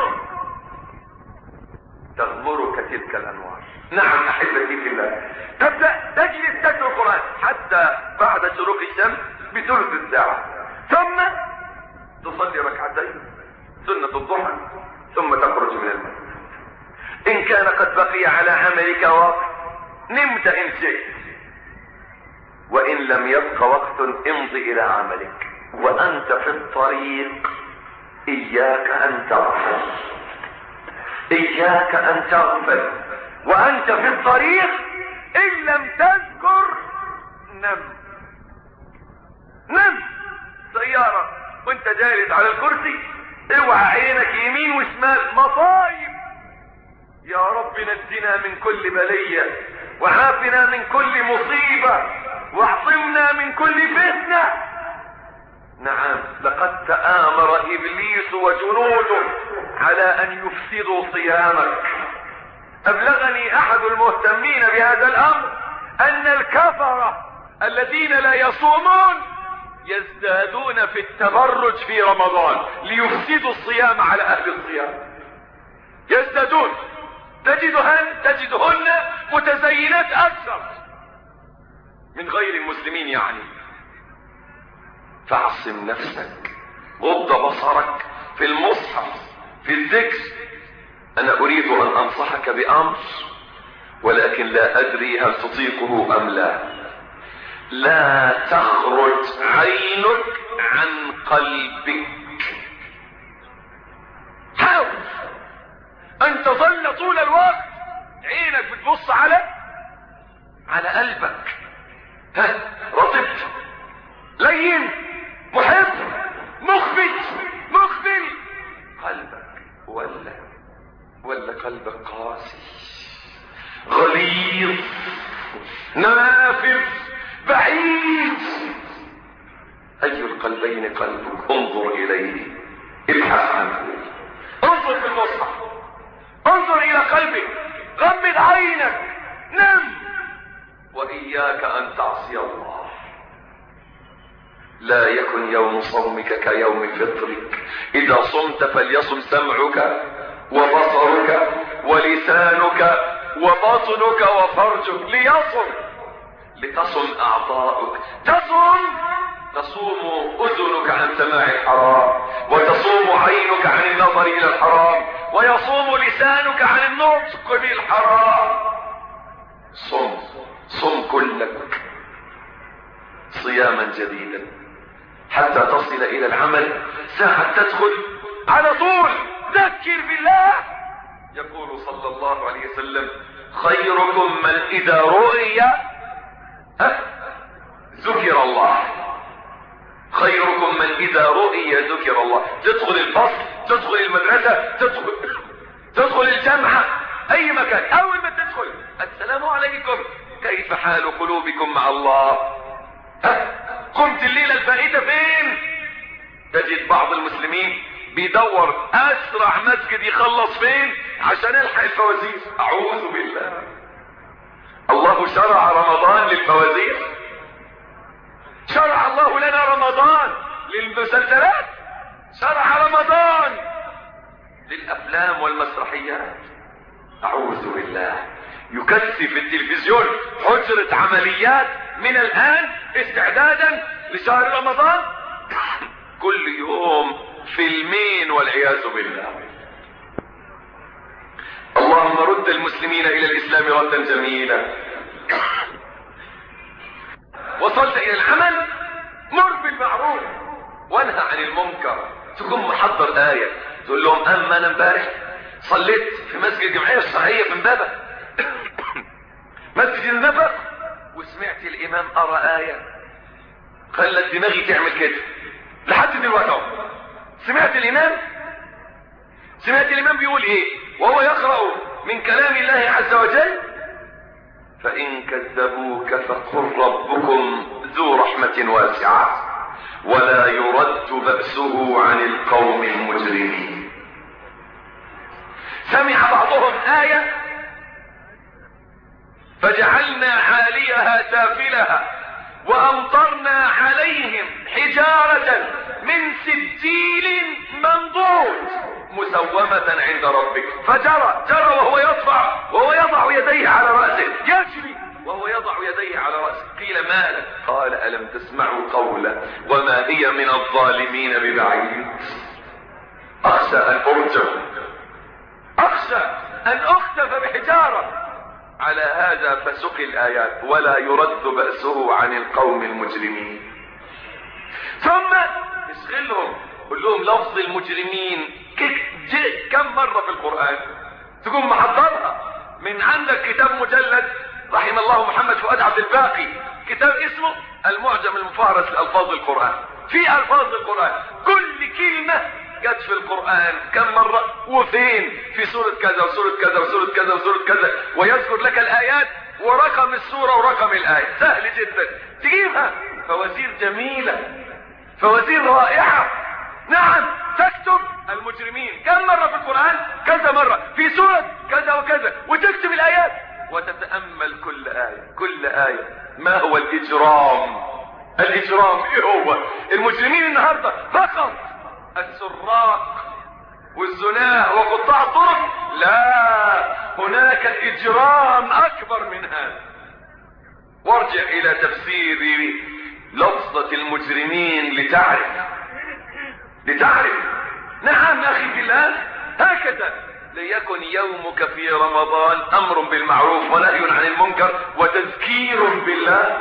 تغمرك تلك الأنوار. نعم أحبتي في الله، تبدأ تجلس تتلو القرآن حتى بعد شروق الشمس بثلث الساعة، ثم تصلي ركعتين سنة الضحى، ثم تخرج من المسجد. إن كان قد بقي على عملك وقت نمت إن شئت، وإن لم يبق وقت امض إلى عملك. وأنت في الطريق إياك أن تغفل، وأنت في الطريق إن لم تذكر نم. سيارة وانت جالس على الكرسي اوعى عينك يمين وشمال، مصايب. يا رب نجنا من كل بلية، وعافنا من كل مصيبة، واعصمنا من كل فتنة. نعم، لقد تآمر إبليس وجنوده على أن يفسدوا صيامك. أبلغني أحد المهتمين بهذا الأمر أن الكفرة الذين لا يصومون يزدادون في التبرج في رمضان ليفسدوا الصيام على أهل الصيام. يزدادون، تجدهن متزينات أكثر من غير المسلمين، يعني فاعصم نفسك، غض بصرك في المصحف في الذكر. انا اريد ان انصحك بامر ولكن لا ادري هل تطيقه ام لا. لا تخرج عينك عن قلبك. حاول ان تظل طول الوقت عينك بتبص على قلبك. رطب لين محب مخبت قلبك ولا قلبك قاسي غليظ نافذ بعيد. اي القلبين قلبك؟ انظر اليه، ابحث عنه، انظر في المصحف، انظر الى قلبك، غمض عينك، نم. واياك ان تعصي الله. لا يكن يوم صومك كيوم فطرك. اذا صمت فليصم سمعك وبصرك ولسانك وبطنك وفرجك، لتصم اعضاؤك. تصوم اذنك عن سماع الحرام، وتصوم عينك عن النظر الى الحرام، ويصوم لسانك عن النطق بالحرام. صم كلك صياما جديدا حتى تصل الى العمل. ساعة تدخل على طول ذكر بالله. يقول صلى الله عليه وسلم: خيركم من اذا رؤي ذكر الله. خيركم من اذا رؤي ذكر الله. تدخل الفصل، تدخل المدرسة، تدخل الجامعة، اي مكان، اول ما تدخل السلام عليكم، كيف حال قلوبكم مع الله؟ قمت الليلة الفائتة فين؟ تجد بعض المسلمين بيدور اسرع مسجد يخلص فين عشان يلحق الفوازير. اعوذ بالله. الله شرع رمضان للفوازير؟ شرع الله لنا رمضان للمسلسلات؟ شرع رمضان للافلام والمسرحيات؟ اعوذ بالله. يكثف التلفزيون حجرة عمليات من الان استعدادا لشهر رمضان. كل يوم فيلمين والعياذ بالله. اللهم رد المسلمين الى الاسلام ردا جميلا. وصلت الى العمل، مر بالمعروف وانهى عن المنكر. تكون محضر آية تقول لهم: اما انا امبارح صليت في مسجد الجمعية الصحية في امبابة مسجد النفق، وسمعت الامام قرأ آية خلت دماغي تعمل كده لحد دلوقتي اهو. سمعت الامام بيقول ايه وهو يقرأ من كلام الله عز وجل: فإن كذبوك فقل ربكم ذو رحمة واسعة ولا يرد بأسه عن القوم المجرمين. سمع بعضهم آية: فجعلنا عاليها سافلها وأمطرنا عليهم حجارة من سجيل منضود مسومة عند ربك. فجرى وهو يضع يديه على رأسه، يجري وهو يضع يديه على رأسه. قيل: ما لك؟ قال: ألم تسمعوا قوله وما هي من الظالمين ببعيد. أخشى أن أرجم، أخشى أن أخسف بحجارة. على هذا فسقي الآيات ولا يرد بأسه عن القوم المجرمين. ثم اشغلهم، قل لهم لفظ المجرمين كم مرة في القرآن؟ تكون محضرها من عندك كتاب مجلد رحم الله محمد فؤاد عبد الباقي، كتاب اسمه المعجم المفهرس لألفاظ القرآن. في ألفاظ القرآن كل كلمة جت في القرآن كم مرة وفين، في سورة كذا وسورة كذا وسورة كذا وسورة كذا، ويذكر لك الآيات ورقم السورة ورقم الآية. سهل جدا تجيبها. فوازير جميلة، فوازير رائعة. نعم، تكتب المجرمين كم مرة في القرآن؟ كذا مرة في سورة كذا وكذا، وتكتب الآيات وتتأمل كل آية. ما هو الإجرام؟ الإجرام إيه هو؟ المجرمين النهاردة فقط السراق والزناه وقطاع الطرق؟ لا، هناك إجرام أكبر من هذا. وارجع إلى تفسير لفظة المجرمين لتعرف. نعم اخي في الله، هكذا ليكن يومك في رمضان امر بالمعروف ونهي عن المنكر وتذكير بالله.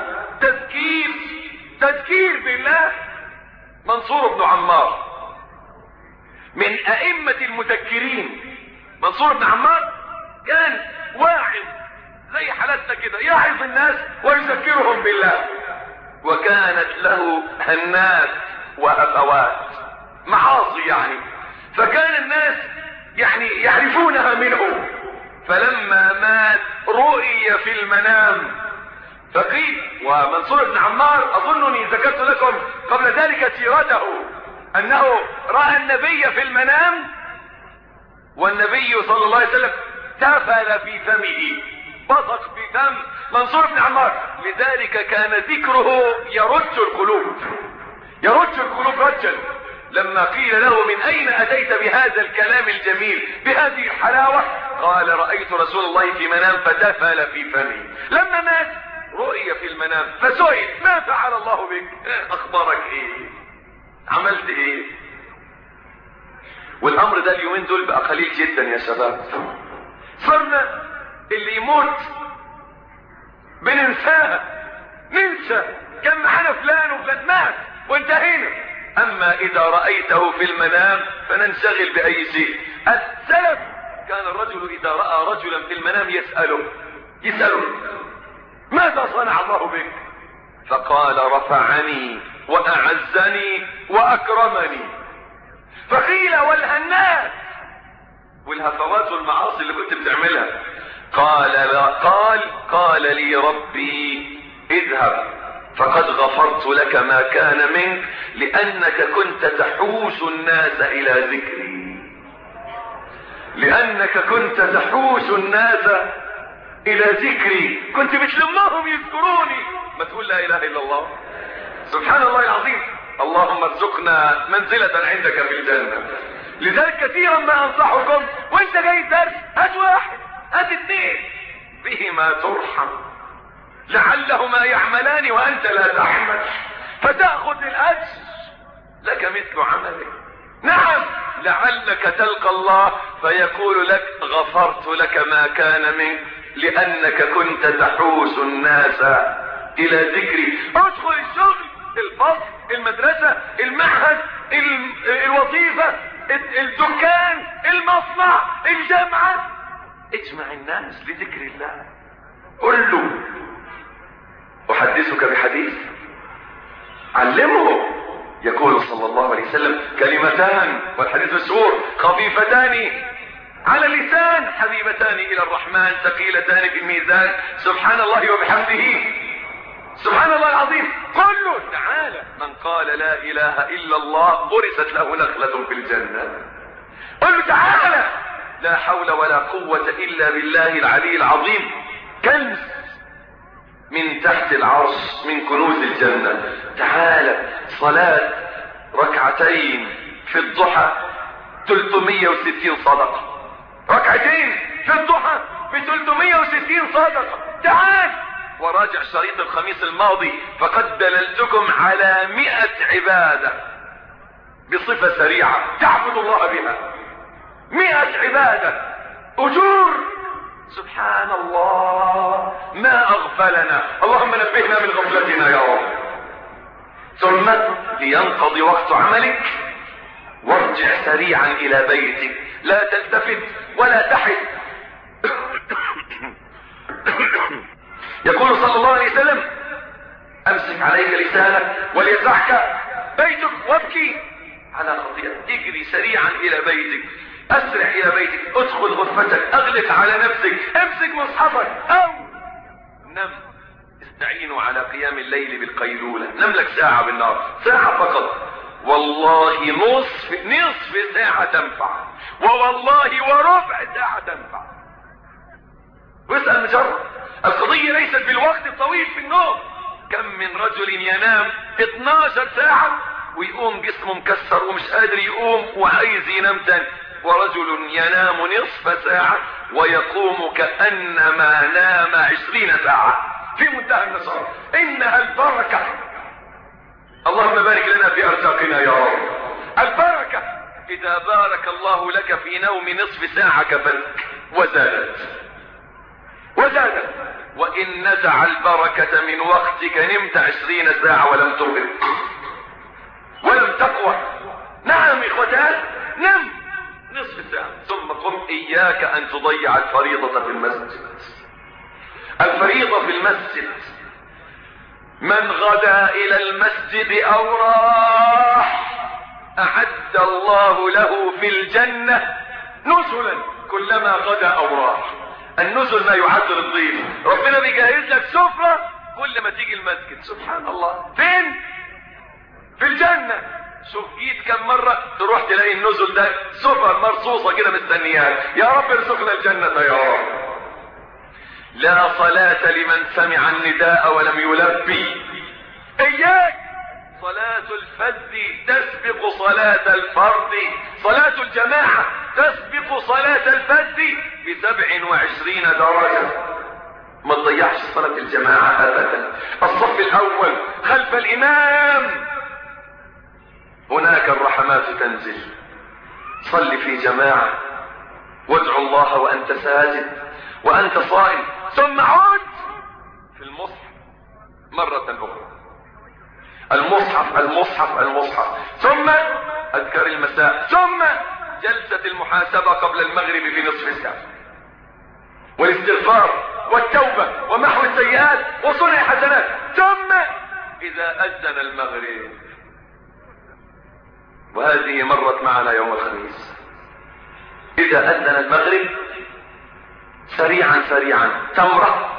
تذكير بالله. منصور بن عمار من ائمة المذكرين. منصور بن عمار كان واعظ زي حالتنا كده، يعظ الناس ويذكرهم بالله. وكانت له هنات وهفوات، معاصي يعني، فكان الناس يعني يعرفونها منه. فلما مات رؤي في المنام فقيل، ومنصور بن عمار اظنني ذكرت لكم قبل ذلك سيرته، انه راى النبي في المنام والنبي صلى الله عليه وسلم تفل في فمه، بصق في فم منصور بن عمار. لذلك كان ذكره يرج القلوب رجا. لما قيل له من اين اتيت بهذا الكلام الجميل بهذه الحلاوة، قال رأيت رسول الله في منام فتفل في فمه. لما مات رؤي في المنام فسئل ما فعل الله بك؟ اخبارك ايه؟ عملت ايه؟ والامر ده اليومين دول بقى قليل جدا يا شباب. صرنا اللي يموت ننسى كم معانا فلان وفلان مات وانتهينا. اما اذا رأيته في المنام فننشغل باي شيء. السلف كان الرجل اذا رأى رجلا في المنام يسأله ماذا صنع الله بك؟ فقال رفعني واعزني واكرمني. فقيل والهنات والهفوات والمعاصي اللي كنت بتعملها؟ قال لي ربي اذهب فقد غفرت لك ما كان منك لانك كنت تحوش الناس الى ذكري. كنت بتلمهم يذكروني. ما تقول لا اله الا الله. سبحان الله العظيم. اللهم ارزقنا منزلة عندك في الجنة. لذلك كثيرا ما انصحكم وانت جاي درس، هات واحد هات اثنين بهما ترحم، لعلهما يعملان وانت لا تعمل فتأخذ الاجر لك مثل عملك. نعم لعلك تلقى الله فيقول لك غفرت لك ما كان منك لانك كنت تحوس الناس الى ذكري. ادخل الشغل، الفصل، المدرسة، المعهد، الوظيفة، الدكان، المصنع، الجامعة، اجمع الناس لذكر الله. قل له احدثك بحديث علمه. يقول صلى الله عليه وسلم كلمتان والحديث السور خفيفتان على اللسان حبيبتان الى الرحمن ثقيلتان في الميزان سبحان الله وبحمده سبحان الله العظيم. قل له تعالى من قال لا اله الا الله غرست له نخلة في الجنة. قل له تعالى لا حول ولا قوة الا بالله العلي العظيم، كنز من تحت العرش من كنوز الجنة. تعالى صلاة ركعتين في الضحى 360 صدقة، ركعتين في الضحى ب 360 صدقة. تعال وراجع شريط الخميس الماضي فقد دللتكم على 100 عبادة بصفة سريعة تعبد الله بها. 100 عبادة أجور. سبحان الله ما أغفلنا. اللهم نبهنا من غفلتنا يا رب. ثم لينقضي وقت عملك وارجع سريعا إلى بيتك، لا تلتفت ولا تحد. يقول صلى الله عليه وسلم امسك عليك لسانك وليسعك بيتك وابكي على خطيئتك. اجري سريعا الى بيتك، اسرع الى بيتك، ادخل غرفتك، اغلق على نفسك، امسك مصحفك او نم. استعينوا على قيام الليل بالقيلولة. نم لك ساعة بالنهار، ساعة فقط. والله نصف ساعة تنفع، ووالله وربع ساعة تنفع. واسأل مجرد. القضية ليست بالوقت الطويل في النوم. كم من رجل ينام 12 ساعة ويقوم جسمه مكسر ومش قادر يقوم وعايز ينام تاني، ورجل ينام نصف ساعة ويقوم كأنما نام 20 ساعة في منتهى النشاط. انها البركة، اللهم بارك لنا في ارزاقنا يا رب. البركة، اذا بارك الله لك في نوم نصف ساعة كفلك وزادت. وان نزع البركة من وقتك نمت 20 ساعة ولم تغرق ولم تقوى. نعم اخوتان، نم نصف ساعة ثم قم. اياك ان تضيع الفريضة في المسجد. الفريضة في المسجد، من غدا الى المسجد او راح اعد الله له في الجنة نزلا كلما غدا او راح. النزل ما يعد للضيف، ربنا بيجهز لك سفرة كل ما تيجي المسجد. سبحان الله. فين؟ في الجنة. شوف جيت كم مرة تروح تلاقي النزل ده سفر مرصوصة كده مستنياك. يا رب ارزقنا الجنة يا رب. لا صلاة لمن سمع النداء ولم يلبي. اياك. صلاة الفذ تسبق صلاة الفرد، صلاة الجماعة تسبق صلاة الفذ ب27 درجة. ما تضيعش صلاة الجماعة ابدا. الصف الاول خلف الامام، هناك الرحمات تنزل. صل في جماعة وادعو الله وانت ساجد وانت صائم، ثم عد في المصحف مرة اخرى. المصحف ثم اذكار المساء، ثم جلسة المحاسبة قبل المغرب في نصف ساعة، والاستغفار والتوبة ومحو السيئات وصنع حسنات. ثم اذا اذن المغرب، وهذه مرت معنا يوم الخميس، اذا اذن المغرب سريعا تمرة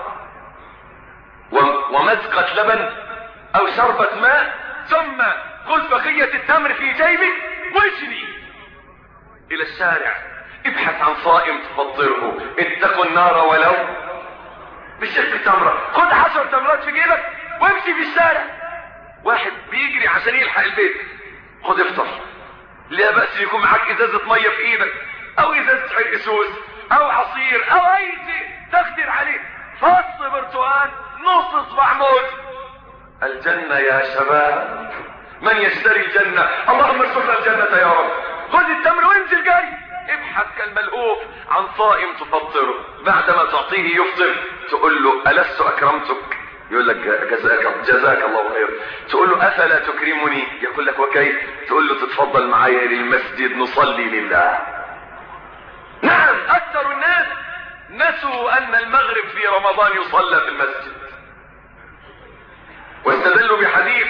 ومزقة لبن او شربة ماء، ثم خذ بقية التمر في جيبك واجري الى الشارع. ابحث عن صائم تفطره. اتقوا النار ولو بشق تمرة. خذ 10 تمرات في جيبك وامشي في الشارع. واحد بيجري عشان يلحق البيت، خذ افطر. لا بأس يكون معاك ازازة مية في ايدك او ازازة عرقسوس او عصير او اي شيء تقدر عليه. فص برتقال، نص اصبع موز. الجنة يا شباب، من يشتري الجنة؟ اللهم ارزقنا الجنة يا رب. خذ التمر وانزل جري. ابحث كالملهوف عن صائم تفطره. بعدما تعطيه يفطر تقول له ألست أكرمتك؟ يقول لك جزاك الله خير. تقول له أفلا تكرمني؟ يقول لك وكيف؟ تقول له تتفضل معايا للمسجد نصلي لله. نعم، أكثر الناس نسوا أن المغرب في رمضان يصلى في المسجد، واستدلوا بحديث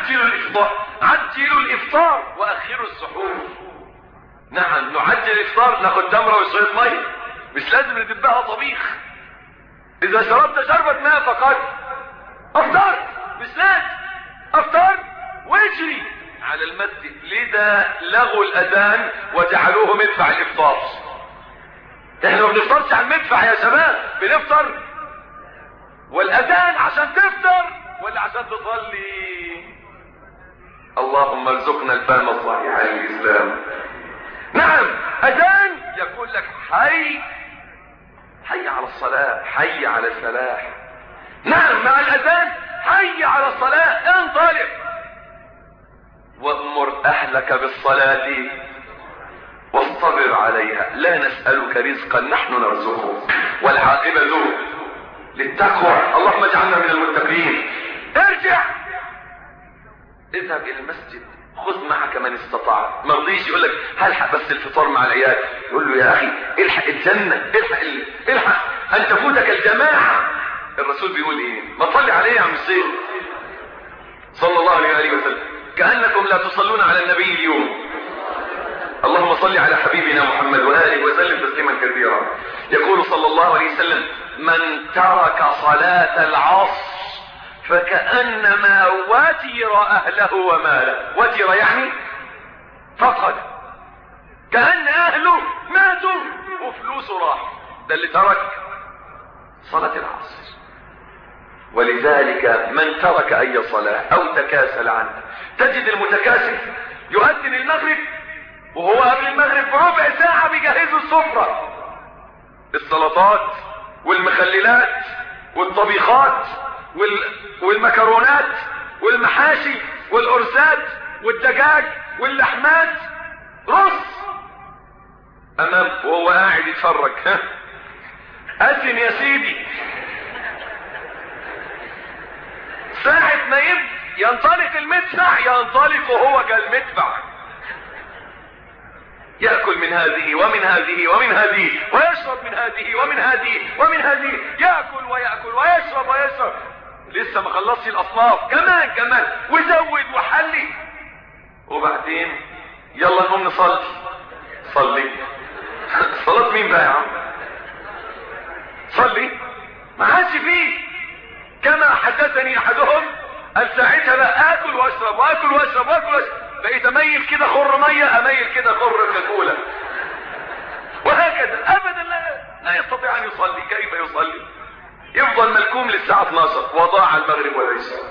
عجلوا الإفطار وأخروا السحور. نعم، نعجل الإفطار، ناخد تمرة وشوية مية، مش لازم ندبها طبيخ. إذا شربت شربة ماء فقط أفطرت، مش لازم. أفطرت واجري على المسجد. لذا لغوا الأذان وجعلوه مدفع الإفطار. احنا ما بنفطرش على المدفع يا شباب، بنفطر والأذان عشان تفطر ولا عشان تصلي؟ اللهم ارزقنا الفهم الصحيح عن الإسلام. نعم، أذان يقول لك حي على الصلاة، حي على الفلاح. نعم، مع الأذان حي على الصلاة، انطلق. وأمر أهلك بالصلاة واصطبر عليها. لا نسألك رزقا، نحن نرزقه، والعاقبة للتقوى. اللهم اجعلنا من المتقين. ارجع، اذهب الى المسجد، خذ معك من استطاع. ما رضيش يقول لك هلحق بس الفطار مع العيال. يقول له يا اخي الحق الجنة، الحق ان تفوتك الجماعة. الرسول بيقول ايه؟ ما تصلي عليه يا عم الشيخ صلى الله عليه وآله وسلم. كأنكم لا تصلون على النبي اليوم. اللهم صل على حبيبنا محمد وآله وسلم تسليما كثيرا. يقول صلى الله عليه وسلم: من ترك صلاة العصر فكأنما وتر أهله وماله. وتر يعني فقد، كأن أهله ماتوا وفلوسه راح. ده اللي ترك صلاة العصر. ولذلك من ترك أي صلاة أو تكاسل عنها، تجد المتكاسل يؤذن المغرب وهو قبل المغرب بربع ساعة بيجهزوا السفرة، السلطات والمخللات والطبيخات والمكرونات والمحاشي والقرصات والدجاج واللحمات رص امام وهو قاعد يتفرج. اذن يا سيدي. ساعة ما ينطلق المدفع ينطلق وهو كالمدفع، يأكل من هذه ومن هذه ومن هذه ويشرب من هذه ومن هذه ومن هذه، يأكل ويأكل ويشرب ويشرب، لسه ما خلصش الأصناف، كمان وزود وحلي. وبعدين يلا نقوم نصلي. صلي صلاة مين بقى يا عم؟ صلي ما عادش فيه. كما حدثني احدهم قال ساعتها بقى اكل واشرب واكل واشرب واكل واشرب، بقيت اميل كده خر ميه، اميل كده خر كاكولا، وهكذا ابدا لا يستطيع ان يصلي. كيف يصلي؟ يفضل ملكوم للساعه 12 وضاع المغرب والعشاء.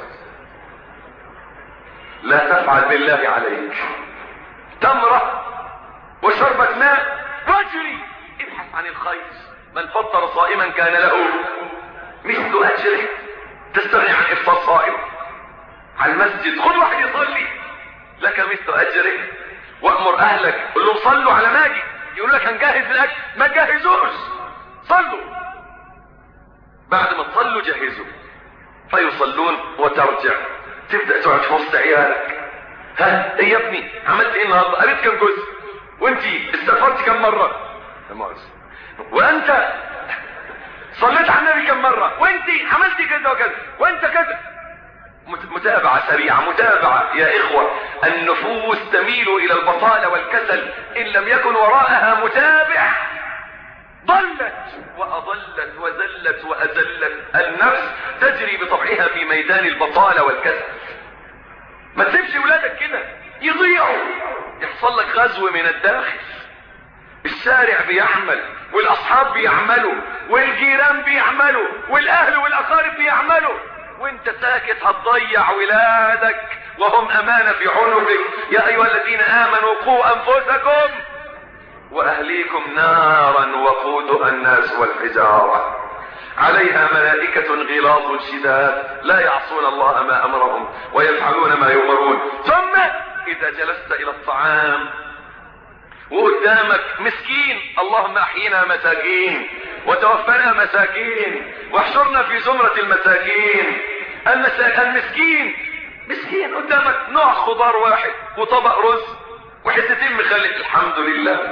لا تفعل بالله عليك. تمره وشربة ماء واجري ابحث عن الخير. من فطر صائما كان له مثل اجره. تستغني عن افطار صائم على المسجد، خذ واحد يصلي لك مثل اجره. وامر اهلك قل لهم صلوا على ما اجي. يقول لك هنجهز الاكل، ما تجهزوش، صلوا. بعد ما تصلوا جهزوا، فيصلون وترجع تبدا تقعد في وسط عيالك. ها ايه يا ابني عملت ايه النهارده؟ قريت كم جزء؟ وانتي استغفرت كم مره؟ وانت صليت على النبي كم مرة؟ وانتي عملتي كذا وكذا وانت كذا. متابعة سريعة، متابعة يا اخوة. النفوس تميل الى البطالة والكسل ان لم يكن وراءها متابع. ضلت واضلت وزلت واذلت. النفس تجري بطبعها في ميدان البطالة والكسل. ما تسيبش ولادك كده يضيعوا، يحصل لك غزو من الداخل. الشارع بيعمل والاصحاب بيعملوا والجيران بيعملوا والاهل والاقارب بيعملوا، وانت ساكت هتضيع ولادك وهم امانة في عنقك. يا ايها الذين امنوا قوا انفسكم واهليكم نارا وقودها الناس والحجارة عليها ملائكة غلاظ شداد لا يعصون الله ما امرهم ويفعلون ما يؤمرون. ثم اذا جلست الى الطعام وقدامك مسكين، اللهم احينا مساكين وتوفنا مساكين واحشرنا في زمرة المساكين. المسكين مسكين قدامك نوع خضار واحد وطبق رز وحتتين مخلل، الحمد لله،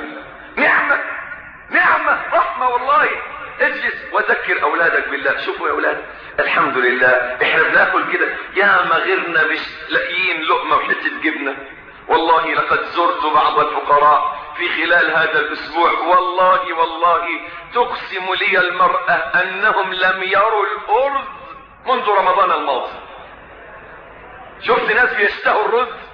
نعمة رحمة والله. اجلس وذكر اولادك بالله. شوفوا يا اولاد الحمد لله احنا بناكل كده، يا ما غيرنا مش لاقيين لقمة وحتة جبنة. والله لقد زرت بعض الفقراء في خلال هذا الاسبوع، والله تقسم لي المرأة انهم لم يروا الارز منذ رمضان الماضي. شفت ناس يشتهوا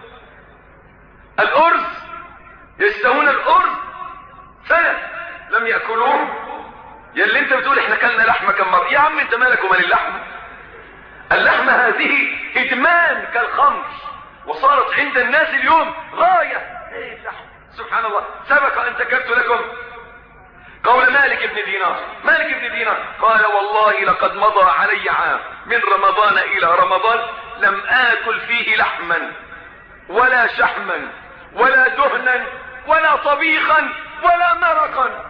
الارز يشتهون الارز سنة لم يأكلوه. يا اللي انت بتقول احنا كلنا لحمة كم مرة، يا عم انت مالك ومال اللحمة؟ اللحمة هذه ادمان كالخمر، وصارت عند الناس اليوم غاية. ايه اللحم؟ سبحان الله. سبق ان ذكرت لكم قول مالك بن دينار قال والله لقد مضى علي عام من رمضان الى رمضان لم اكل فيه لحما ولا شحما ولا دهنا ولا طبيخا ولا مرقا،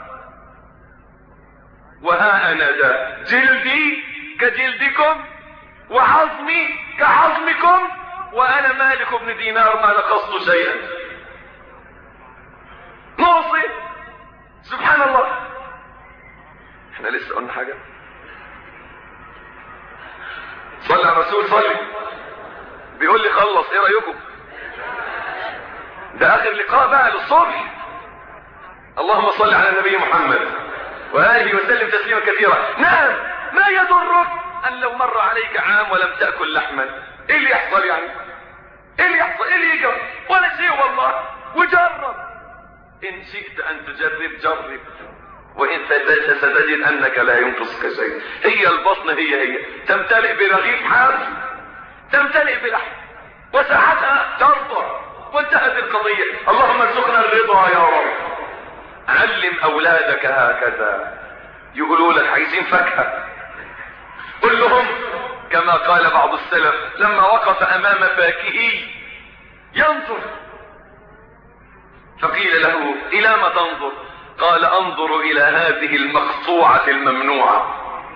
وها انا ذا جلدي كجلدكم وعظمي كعظمكم وانا مالك بن دينار ما نقصت شيئا. نوصي سبحان الله. احنا لسه قلنا حاجة؟ صلي على الرسول صلي. بيقول لي خلص، ايه رأيكم؟ ده اخر لقاء بقى للصبح. اللهم صل على النبي محمد وآله وسلم تسليما كثيرا. نعم ما يضرك ان لو مر عليك عام ولم تأكل لحما. ايه اللي يحصل يعني؟ ايه اللي يحصل؟ ايه اللي يجرب؟ ولا شيء والله. وجرب ان شئت ان تجرب جرب، وان ستجد انك لا ينقصك شيء. هي البطن هي تمتلئ برغيف حاف، تمتلئ بلحم، وساعتها ترضى وانتهت القضية. اللهم ارزقنا الرضا يا رب. علم اولادك هكذا. يقولوا لك عايزين فاكهة، قل لهم كم كما قال بعض السلف لما وقف امام فاكهي ينظر، فقيل له الى ما تنظر؟ قال انظر الى هذه المقطوعة الممنوعة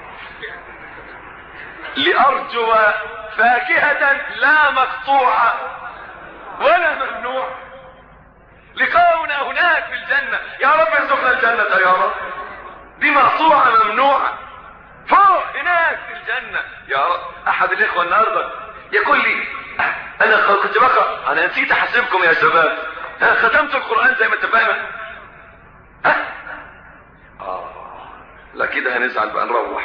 لارجو فاكهة لا مقطوعة ولا ممنوع. لقاؤنا هناك في الجنة، يا رب ارزقنا الجنة يا رب، دي مقطوعة ممنوعة فوق هناك في الجنة يا رب. احد الاخوة النهاردة يقول لي انا كنت بقرأ، انا نسيت احاسبكم يا شباب، ختمت القرآن زي ما اتفقنا؟ لا كده هنزعل بقى نروح.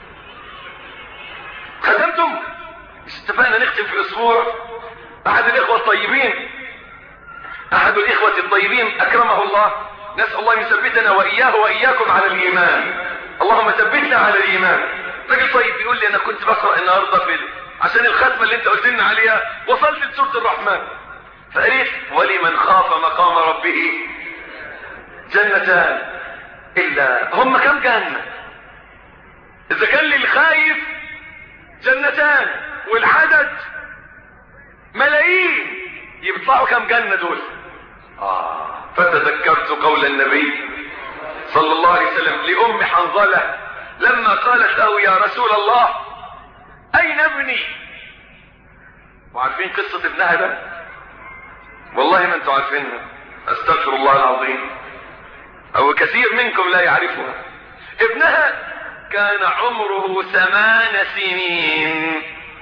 ختمتم؟ مش اتفقنا نختم في اسبوع؟ احد الاخوة الطيبين، احد الاخوة الطيبين اكرمه الله، نسأل الله يثبتنا واياه واياكم على الايمان، اللهم ثبتنا على الايمان. راجل طيب بيقول لي انا كنت بقرأ النهاردة عشان الختمة اللي انت قلت لنا عليها وصلت لسورة الرحمن، فقريت ولمن خاف مقام ربه جنتان. الا هم كم جنة؟ اذا كان للخايف جنتان والعدد ملايين، يطلعوا كم جنة دول؟ فتذكرت قول النبي صلى الله عليه وسلم لأم حنظلة لما قالت له يا رسول الله اين ابني؟ وعارفين قصة ابنها ده؟ والله ما انتوا عارفينها، استغفر الله العظيم، او كثير منكم لا يعرفها. ابنها كان عمره 8 سنين،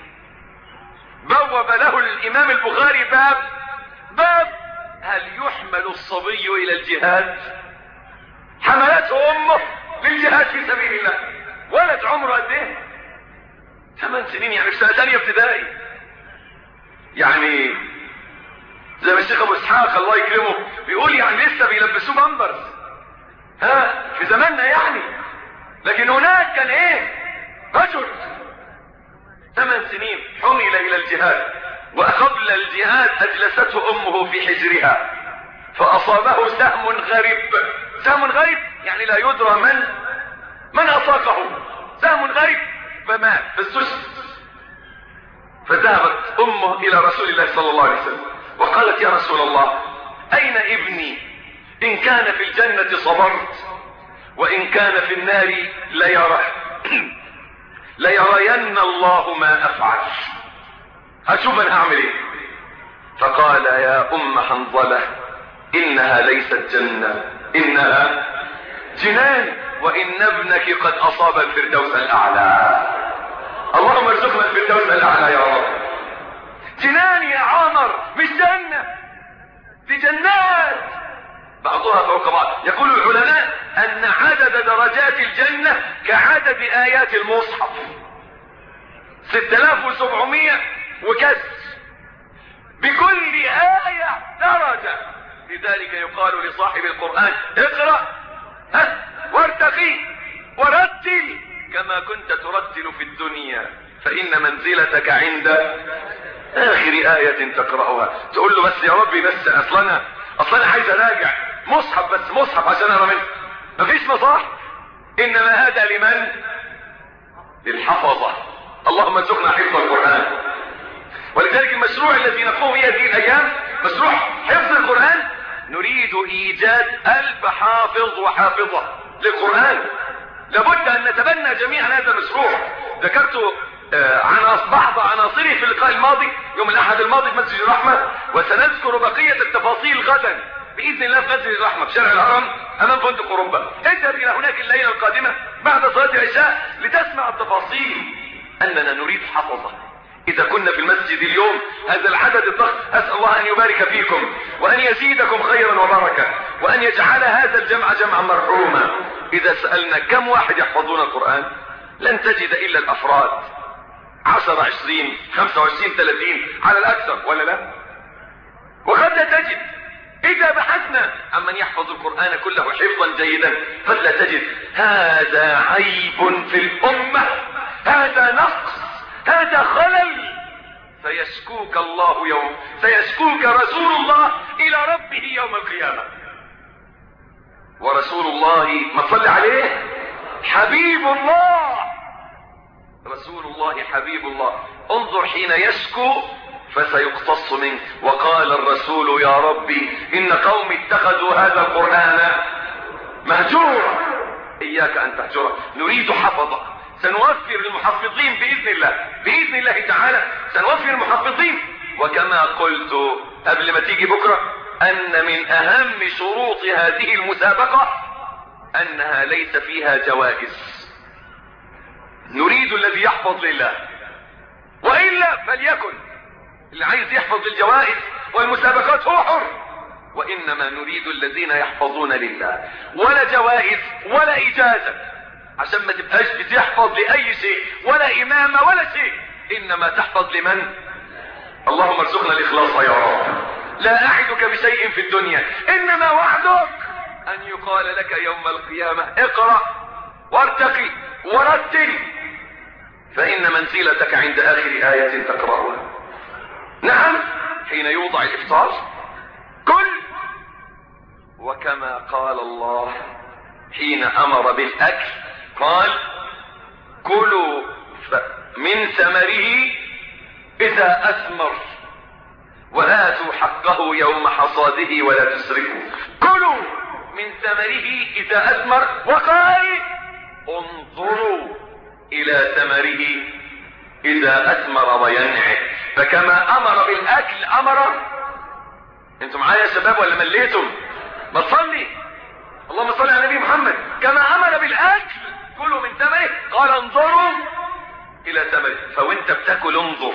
بوب له الامام البخاري باب هل يحمل الصبي الى الجهاد؟ حملته امه للجهاد في سبيل الله، ولد عمره قد ايه؟ 8 سنين، يعني في سنة ثانية ابتدائي. يعني زي ما الشيخ ابو اسحاق الله يكرمه بيقول يعني لسه بيلبسوه بامبرز في زماننا يعني، لكن هناك كان ايه؟ رجل 8 سنين حمل الى الجهاد، وقبل الجهاد اجلسته امه في حجرها فاصابه سهم غريب. سهم غريب يعني لا يدرى من اطاقه، سهم غريب فمات في السجن. فذهبت امه الى رسول الله صلى الله عليه وسلم وقالت يا رسول الله اين ابني؟ ان كان في الجنة صبرت وان كان في النار ليرين الله ما افعل، هشوف انا هعمل ايه. فقال يا ام حنظلة انها ليست جنة، انها جنان، وان ابنك قد اصاب الفردوس الاعلى. اللهم ارزقنا الفردوس الاعلى يا رب. جنان يا عمر، مش جنة، دي جنات بعضها فوق بعض. يقول العلماء ان عدد درجات الجنة كعدد ايات المصحف 6700 وكسر، بكل آية درجة. لذلك يقال لصاحب القرآن اقرأ وارتقي ورتل كما كنت ترتل في الدنيا، فإن منزلتك عند آخر آية تقرأها. تقول له بس يا ربي بس أصلا أنا عايز أراجع مصحف، بس مصحف عشان أرى منه، مفيش مصاحف. إنما هذا لمن؟ للحفظة. اللهم ارزقنا حفظ القرآن. ولذلك المشروع الذي نقوم به هذه الأيام مشروع حفظ القرآن. نريد إيجاد 1000 حافظ وحافظة للقرآن. لابد أن نتبنى جميعا هذا المشروع. ذكرت بعض عناصره في اللقاء الماضي يوم الأحد الماضي في مسجد الرحمة، وسنذكر بقية التفاصيل غدا بإذن الله في مسجد الرحمة في شارع الهرم أمام فندق أوروبا. اذهب إلى هناك الليلة القادمة بعد صلاة العشاء لتسمع التفاصيل. أننا نريد حفظة. إذا كنا في المسجد اليوم هذا العدد الضخم، أسأل الله أن يبارك فيكم وأن يزيدكم خيرا وبركة وأن يجعل هذا الجمع جمعا مرحوما. إذا سألنا كم واحد يحفظون القرآن لن تجد إلا الأفراد 10 20 25 30 على الأكثر، ولا لا؟ وقد لا تجد. إذا بحثنا عمن يحفظ القرآن كله حفظا جيدا قد لا تجد. هذا عيب في الأمة، هذا نقص، هذا خلل. سيشكوك رسول الله إلى ربه يوم القيامة. ورسول الله ما صلى عليه حبيب الله، رسول رسول الله حبيب الله. انظر حين يشكو فسيقتص منه. وقال الرسول يا ربي إن قوم اتخذوا هذا القرآن مهجورا. إياك أن تهجره. نريد حفظه. سنوفر المحفظين بإذن الله، بإذن الله تعالى سنوفر المحفظين. وكما قلت قبل ما تيجي بكرة أن من أهم شروط هذه المسابقة أنها ليس فيها جوائز. نريد الذي يحفظ لله، وإلا فليكن اللي عايز يحفظ الجوائز والمسابقات هو حر. وإنما نريد الذين يحفظون لله، ولا جوائز ولا إجازة، عشان ما تبقاش بتحفظ لأي شيء ولا إمامة ولا شيء، إنما تحفظ لمن؟ اللهم ارزقنا الإخلاص يا رب. لا أعدك بشيء في الدنيا، إنما وعدك أن يقال لك يوم القيامة اقرأ وارتقي ورتل، فإن منزلتك عند آخر آية تقرأها. نعم، حين يوضع الإفطار كل، وكما قال الله حين أمر بالأكل قال كلوا من ثمره إذا أثمر وآتوا حقه يوم حصاده ولا تسرفوا. كلوا من ثمره إذا أثمر، وقال انظروا إلى ثمره إذا أثمر وينعم. فكما أمر بالأكل أمر. انتم معايا يا شباب ولا مليتم؟ ما تصلي اللهم صل على النبي محمد. كما أمر بالأكل كلوا من ثمره قال انظروا إلى ثمره. فوانت بتاكل انظر.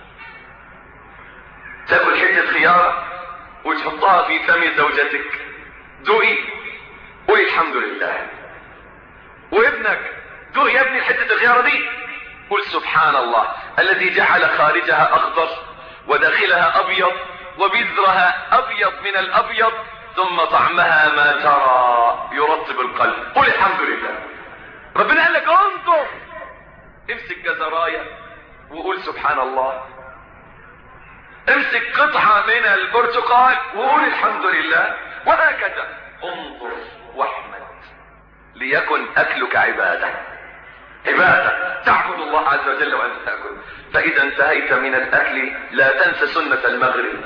تاكل حتة خيارة وتحطها في فم زوجتك، دوقي قولي الحمد لله. وابنك دوقي يا ابني حتة الخيارة دي، قل سبحان الله الذي جعل خارجها أخضر وداخلها أبيض وبذرها أبيض من الأبيض ثم طعمها ما ترى يرطب القلب. قل الحمد لله. ربنا قال لك انظر. امسك جزراية وقول سبحان الله. امسك قطعة من البرتقال وقول الحمد لله. وهكذا انظر واحمد، ليكن أكلك عبادة. عبادة تعبد الله عز وجل وأنت تأكل. فإذا انتهيت من الأكل لا تنسى سنة المغرب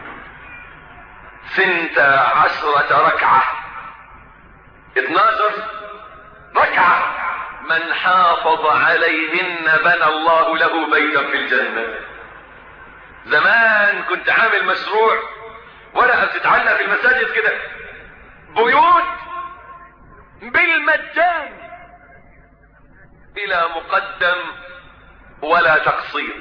12 ركعة 12 ركعة من حافظ عليهن بنى الله له بيتا في الجنة. زمان كنت عامل مشروع ورقة بتتعلق في المساجد كده، بيوت بالمجان بلا مقدم ولا تقسيط،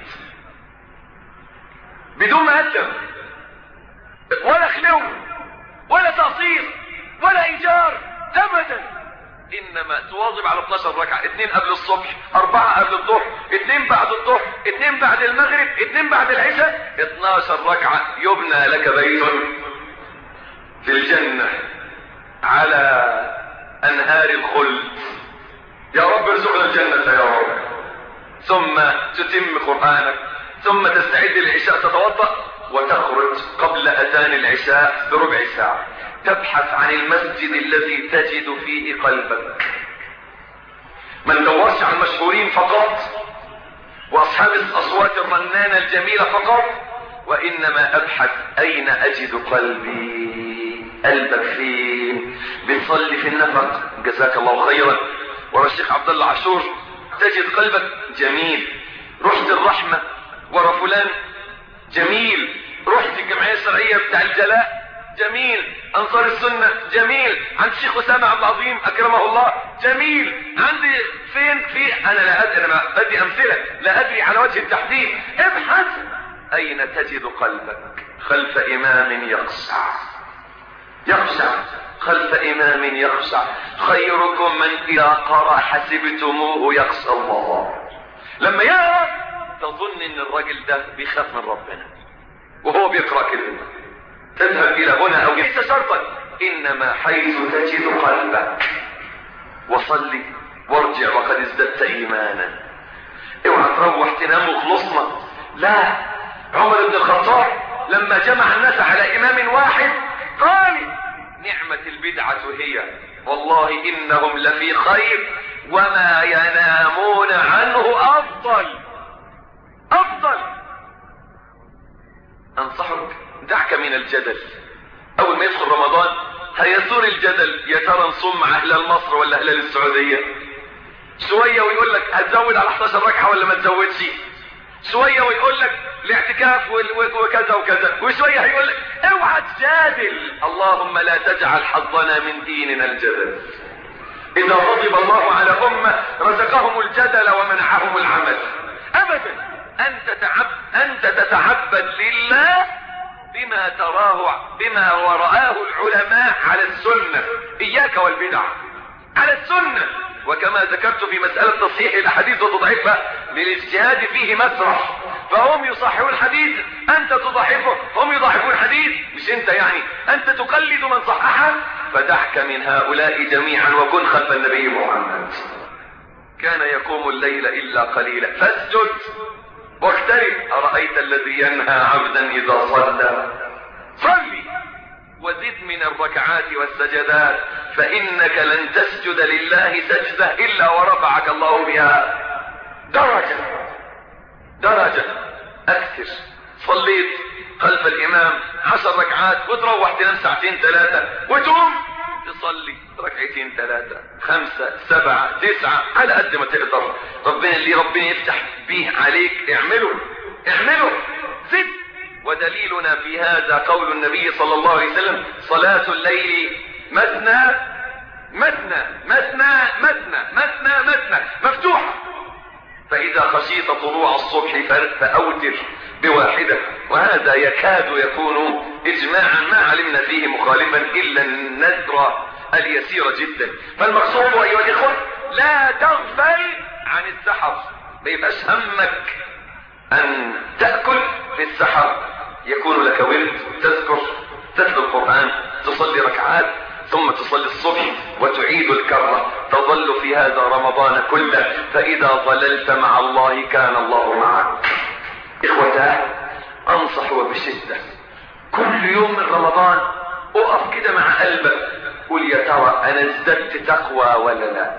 بدون مقدم ولا خلو ولا تقسيط ولا ايجار ابدا، انما تواظب على 12 ركعة، 2 قبل الصبح، 4 قبل الظهر، 2 بعد الظهر، 2 بعد المغرب، 2 بعد العشاء، 12 ركعة يبنى لك بيت في الجنة على انهار الخلد. يا رب ارزقنا الجنة يا رب. ثم تتم قرآنك، ثم تستعد للعشاء، تتوضأ وتخرج قبل اذان العشاء بربع ساعة، تبحث عن المسجد الذي تجد فيه قلبك. ما ندورش على المشهورين فقط واصحاب الاصوات الرنانة الجميلة فقط، وانما ابحث اين اجد قلبي. قلبك فين؟ بتصلي في النفق جزاك الله خيرا ورا الشيخ عبد الله عاشور تجد قلبك جميل. رحت الرحمة ورا فلان جميل. رحت الجمعية الشرعية بتاع الجلاء جميل. انصار السنة جميل. عند الشيخ اسامة عبد العظيم اكرمه الله جميل. عندي فين في انا لا ادري، انا بدي امثلة لا ادري على وجه التحديد. ابحث اين تجد قلبك. خلف امام يخشع خلف امام يخشع. خيركم من اذا قرأ حسبتموه يخشى الله. لما يقرأ تظن ان الراجل ده بيخاف من ربنا وهو بيقرأ كلمة. تذهب الى هنا او ليس شرطا، انما حيث تجد قلبك. وصلي وارجع وقد ازددت ايمانا. اوعى تروح تنام وخلصنا. لا، عمر بن الخطاب لما جمع الناس على امام واحد قال نعمة البدعة هي، والله انهم لفي خير وما ينامون عنه افضل. افضل. انصحك دعك من الجدل. اول ما يدخل رمضان هيثور الجدل، يا ترى نصوم مع هلال مصر ولا هلال السعودية؟ شوية ويقول لك هتزود على 11 ركعة ولا ما تزودش، شوية ويقول لك الاعتكاف وكذا وكذا، وشوية هيقول لك اوعى تجادل. اللهم لا تجعل حظنا من ديننا الجدل. اذا غضب الله على امة رزقهم الجدل ومنعهم العمل. ابدا، انت تتعبد لله بما تراه، بما هو رآه العلماء على السنة. اياك والبدع، على السنة. وكما ذكرت في مسألة تصحيح الاحاديث وتضعيفها، للاجتهاد فيه مسرح، فهم يصححون الحديث انت تضعفه، هم يضعفون الحديث، مش انت يعني انت تقلد من صححه. فدعك من هؤلاء جميعا وكن خلف النبي محمد. كان يقوم الليل الا قليلا فاسجد واقترب. ارايت الذي ينهى عبدا اذا صلي وزد من الركعات والسجدات، فانك لن تسجد لله سجدة الا ورفعك الله بها درجة. اكثر. صليت خلف الامام 10 ركعات وتروح تنام ساعتين 3 وتقوم تصلي ركعتين 3 5 7 9 على قد ما تقدر. ربنا يفتح بيه عليك اعمله زد. ودليلنا في هذا قول النبي صلى الله عليه وسلم: صلاة الليل مثنى مثنى مثنى مثنى مثنى مثنى مفتوحة، فإذا خشيت طلوع الصبح فأوتر بواحدة. وهذا يكاد يكون إجماعا ما علمنا فيه مخالفا إلا النذر اليسير جدا. فالمقصود أيها الإخوة لا تغفل عن السحر، ما يبقاش همك أن تأكل في السحر، يكون لك ورد تذكر، تتلو القرآن، تصلي ركعات، ثم تصلي الصبح وتعيد الكرة. تظل في هذا رمضان كله، فإذا ظللت مع الله كان الله معك. إخوتاه، أنصح وبشدة كل يوم من رمضان أقف كده مع قلبك، قل يا ترى أنا ازددت تقوى ولا لا؟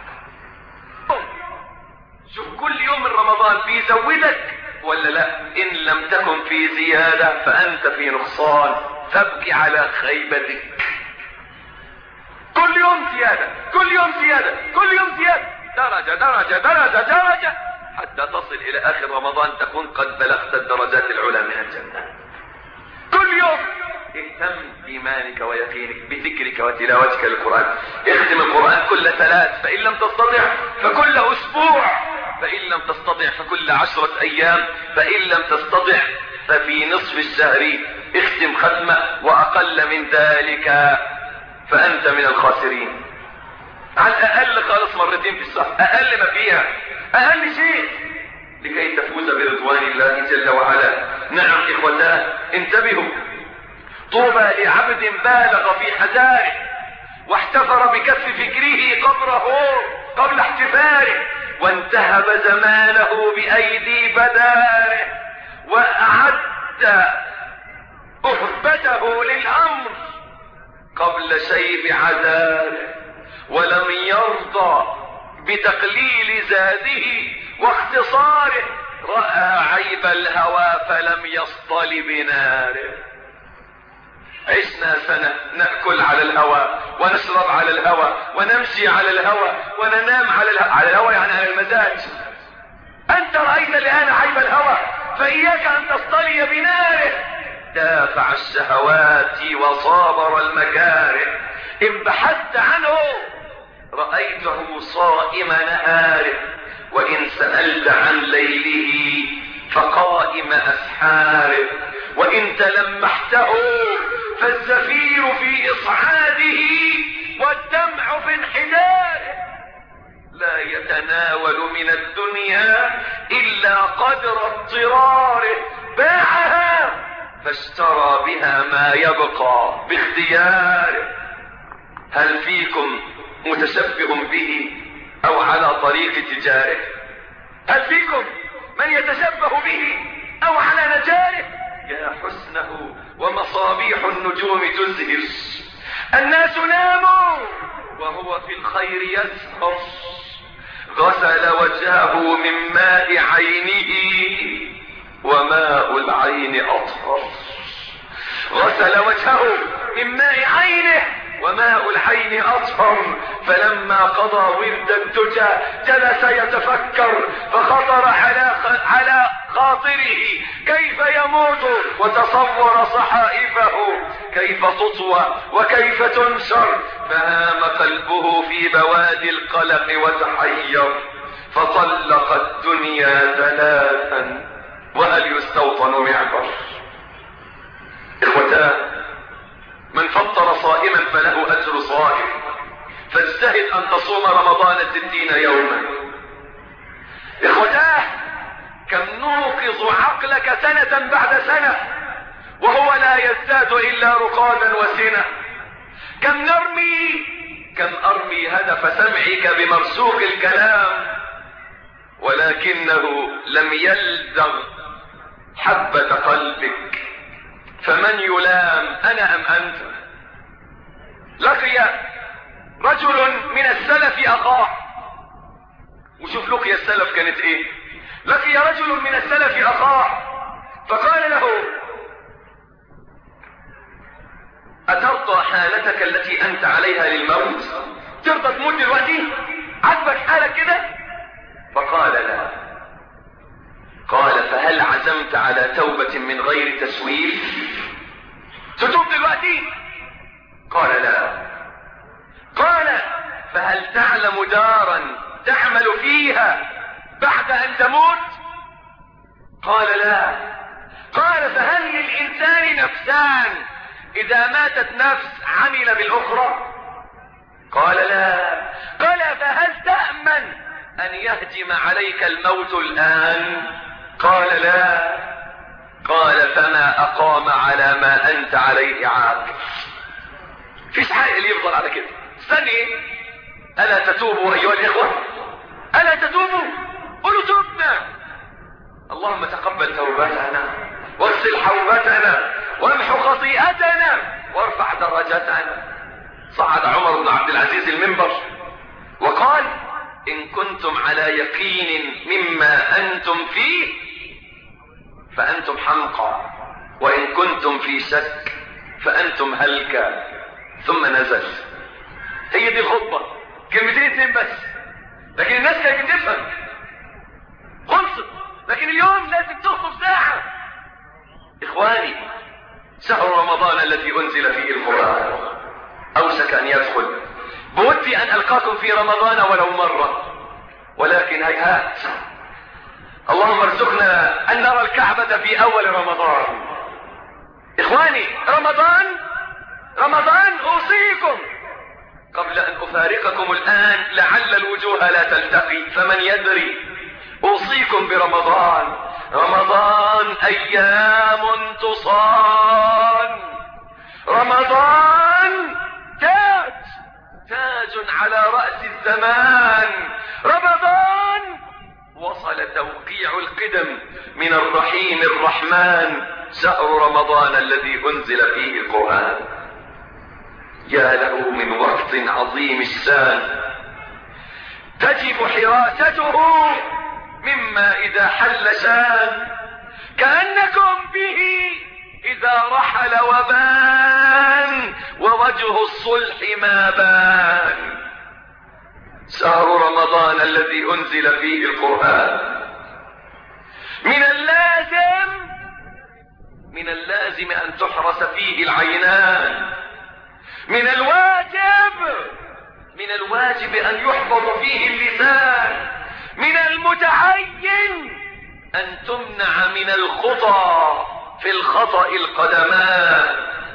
شوف كل يوم من رمضان بيزودك ولا لا. إن لم تكن في زيادة فأنت في نقصان، فابكي على خيبتك. كل يوم زيادة، كل يوم زيادة، كل يوم زيادة، درجة درجة درجة درجة، حتى تصل إلى آخر رمضان تكون قد بلغت الدرجات العلى من الجنة. كل يوم اهتم بإيمانك ويقينك، بذكرك وتلاوتك للقرآن. اختم القرآن كل 3، فإن لم تستطع فكل أسبوع، فإن لم تستطع فكل 10 أيام، فإن لم تستطع ففي نصف الشهر اختم ختمة، وأقل من ذلك فأنت من الخاسرين. على الأقل خالص 2 مرات في الشهر، أقل ما فيها، أقل شيء، لكي تفوز برضوان الله جل وعلا. نعم إخوتاه، انتبهوا. طوبى لعبد بالغ في حذاره واحتفر بكف فكره قبره قبل احتفاره، وانتهب زمانه بأيدي بداره، وأعد أهبته للأمر قبل شيب عذاره، ولم يرضى بتقليل زاده واختصاره. رأى عيب الهوى فلم يصطل بناره. عشنا سنة نأكل على الهوى، ونشرب على الهوى، ونمشي على الهوى، وننام على الهوى يعني على المزاج. أنت رأيت الآن عيب الهوى، فإياك أن تصطلي بناره. دافع الشهوات وصابر المكاره، إن بحثت عنه رأيته صائم نهاره، وإن سألت عن ليله فقائم أسحاره، وإن تلمحته فالزفير في إصعاده والدمع في انحداره. لا يتناول من الدنيا إلا قدر اضطراره، باعها فاشترى بها ما يبقى باختياره. هل فيكم متشبه به أو على طريق تجاره؟ هل فيكم من يتشبه به أو على نجاره؟ يا حسنه ومصابيح النجوم تزهر، الناس ناموا وهو في الخير يسهر، غسل وجهه من ماء عينه وماء العين أطهر. غسل وجهه من ماء عينه وماء العين أطهر. فلما قضى ورد الدجى جلس يتفكر، فخطر على خاطره كيف يموت، وتصور صحائفه كيف تطوى وكيف تنشر، فهام قلبه في بوادي القلق وتحير، فطلق الدنيا ثلاثا وهل يستوطن معبر. إخوتاه، من فطر صائما فله أجر صائم، فاجتهد أن تصوم رمضان 60 يوما. إخوتاه، كم نوقظ عقلك سنة بعد سنة وهو لا يزداد إلا رقادا وسنة. كم أرمي هدف سمعك بمرسوق الكلام ولكنه لم يلدغ حبة قلبك. فمن يلام، أنا أم أنت؟ لقي رجل من السلف أخاه، وشوف لقي السلف كانت ايه. لقي رجل من السلف أخاه فقال له: أترضى حالتك التي أنت عليها للموت؟ ترضى تموت دلوقتي؟ عجبك حالك كده؟ فقال: لا. قال: فهل عزمت على توبة من غير تسويف؟ تتوب دلوقتي؟ قال: لا. قال: فهل تعلم دارا تعمل فيها بعد أن تموت؟ قال: لا. قال: فهل للإنسان نفسان إذا ماتت نفس عمل بالأخرى؟ قال: لا. قال: فهل تأمن أن يهجم عليك الموت الآن؟ قال: لا. قال: فما أقام على ما أنت عليه عاقل. فيش عاقل يفضل على كده. استني، ألا تتوبوا أيها الإخوة؟ ألا تتوبوا؟ قولوا تبنا. اللهم تقبل توبتنا واغسل حوبتنا وامحو خطيئتنا وارفع درجتنا. صعد عمر بن عبد العزيز المنبر وقال: إن كنتم على يقين مما أنتم فيه فأنتم حمقى، وإن كنتم في شك فأنتم هلكى. ثم نزل. هي دي الخطبة، كلمتين اتنين بس، لكن الناس كانت بتفهم. خلصت. لكن اليوم لازم تخطب ساعة. إخواني، شهر رمضان الذي أنزل فيه القرآن أوشك أن يدخل. بودي أن ألقاكم في رمضان ولو مرة، ولكن هيهات. اللهم ارزقنا أن نرى الكعبة في أول رمضان. إخواني، رمضان أوصيكم قبل أن أفارقكم الآن لعل الوجوه لا تلتقي، فمن يدري. أوصيكم برمضان. رمضان أيام تصان. رمضان تاج على رأس الزمان. رمضان وصل توقيع القدم من الرحيم الرحمن. شهر رمضان الذي أنزل فيه القرآن. يا له من وقت عظيم الشان تجب حراسته مما إذا حل شان. كأنكم به إذا رحل وبان، ووجه الصلح ما بان. شهر رمضان الذي أنزل فيه القرآن. من اللازم أن تحرس فيه العينان. من الواجب أن يحفظ فيه اللسان. من المتعين أن تمنع من الخطى في الخطأ القدمان.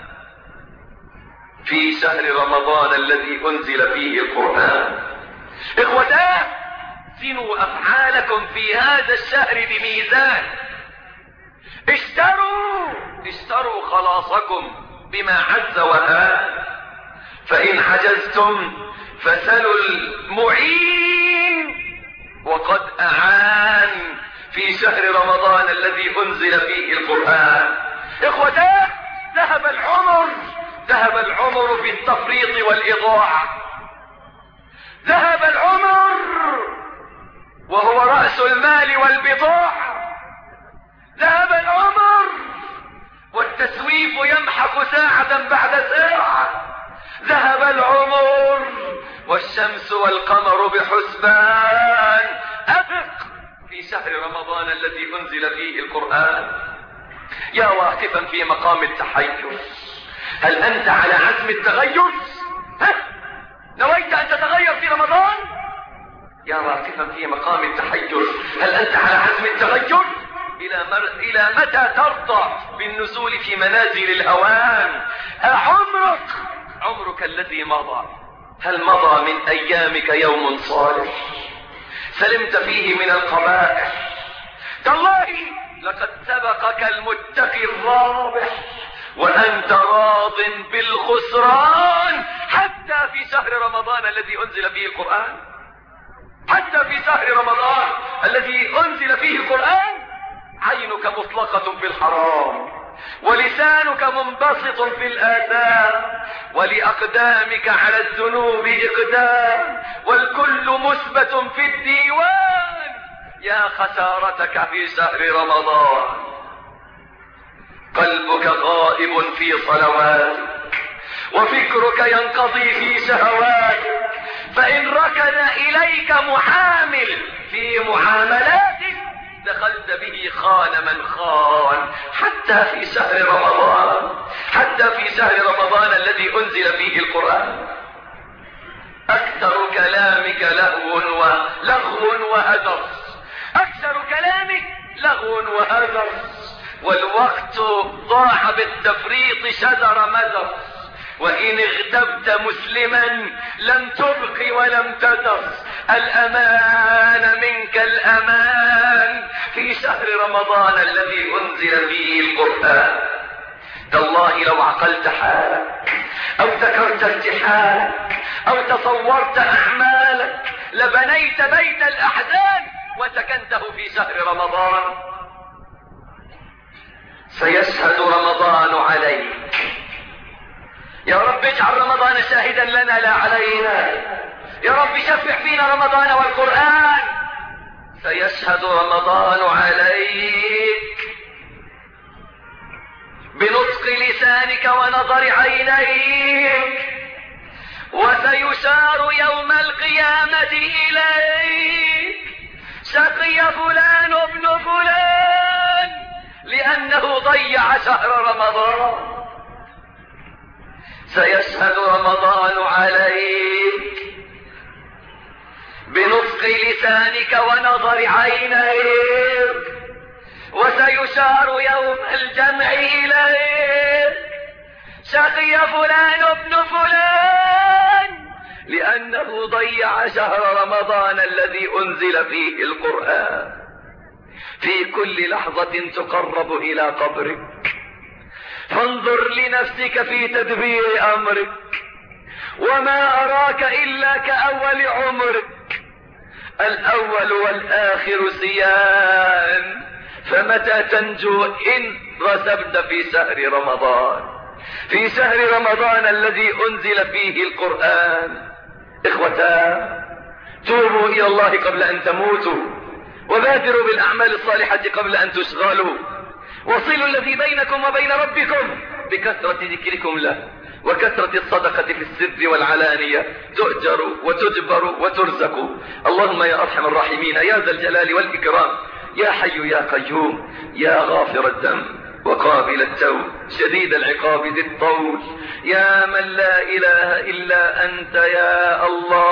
في شهر رمضان الذي أنزل فيه القرآن. إخوتاه، زنوا أفعالكم في هذا الشهر بميزان. اشتروا خلاصكم بما عز وهان. فإن عجزتم فسلوا المعين، وقد أعان في شهر رمضان الذي أنزل فيه القرآن. إخوتاه، ذهب العمر في التفريط والإضاعة. ذهب العمر وهو رأس المال والبضاعة. ذهب العمر والتسويف يمحق ساعة بعد ساعة. ذهب العمر والشمس والقمر بحسبان. أفق في شهر رمضان الذي أنزل فيه القرآن. يا واقفا في مقام التحيز، هل أنت على عزم التغير؟ نويت أن تتغير في رمضان؟ يا واقفا في مقام التحير، هل أنت على عزم التغير؟ إلى متى ترضى بالنزول في منازل الهوان؟ عمرك الذي مضى، هل مضى من أيامك يوم صالح سلمت فيه من القبائح؟ تالله لقد سبقك المتقي الرابح وأنت راض بالخسران. حتى في شهر رمضان الذي أنزل فيه القرآن، حتى في شهر رمضان الذي أنزل فيه القرآن، عينك مطلقة في الحرام، ولسانك منبسط في الآثام، ولأقدامك على الذنوب إقدام، والكل مثبت في الديوان. يا خسارتك في شهر رمضان. قلبك غائب في صلواتك، وفكرك ينقضي في شهواتك، فإن ركن إليك محامل في معاملاتك دخلت به خان من خان. حتى في شهر رمضان، حتى في شهر رمضان الذي أنزل فيه القرآن، أكثر كلامك لغو وهدر، أكثر كلامك لغو وهدر، والوقت ضاع بالتفريط شذر مدر، وإن اغتبت مسلما لم تبق ولم تدر. الأمان منك الأمان في شهر رمضان الذي أنزل فيه القرآن. تالله لو عقلت حالك أو ذكرت ارتحالك أو تصورت أعمالك لبنيت بيت الأحزان وسكنته في شهر رمضان. سيشهد رمضان عليك. يا رب اجعل رمضان شاهدا لنا لا علينا. يا رب شفع فينا رمضان والقرآن. سيشهد رمضان عليك بنطق لسانك ونظر عينيك، وسيشار يوم القيامة إليك شقي فلان ابن فلان لأنه ضيع شهر رمضان. سيشهد رمضان عليك بنطق لسانك ونظر عينيك، وسيشار يوم الجمع إليك شقي فلان ابن فلان لأنه ضيع شهر رمضان الذي أنزل فيه القرآن. في كل لحظة تقرب إلى قبرك، فانظر لنفسك في تدبير أمرك، وما أراك إلا كأول عمرك. الأول والآخر سيان، فمتى تنجو إن رسبت في شهر رمضان، في شهر رمضان الذي أنزل فيه القرآن. إخوتا، توبوا إلى الله قبل أن تموتوا، وبادروا بالأعمال الصالحة قبل أن تشغلوا، وصلوا الذي بينكم وبين ربكم بكثرة ذكركم له وكثرة الصدقة في السر والعلانية، تؤجروا وتجبروا وترزقوا. اللهم يا أرحم الراحمين، يا ذا الجلال والإكرام، يا حي يا قيوم، يا غافر الذنب وقابل التوب شديد العقاب ذي الطول، يا من لا إله إلا أنت يا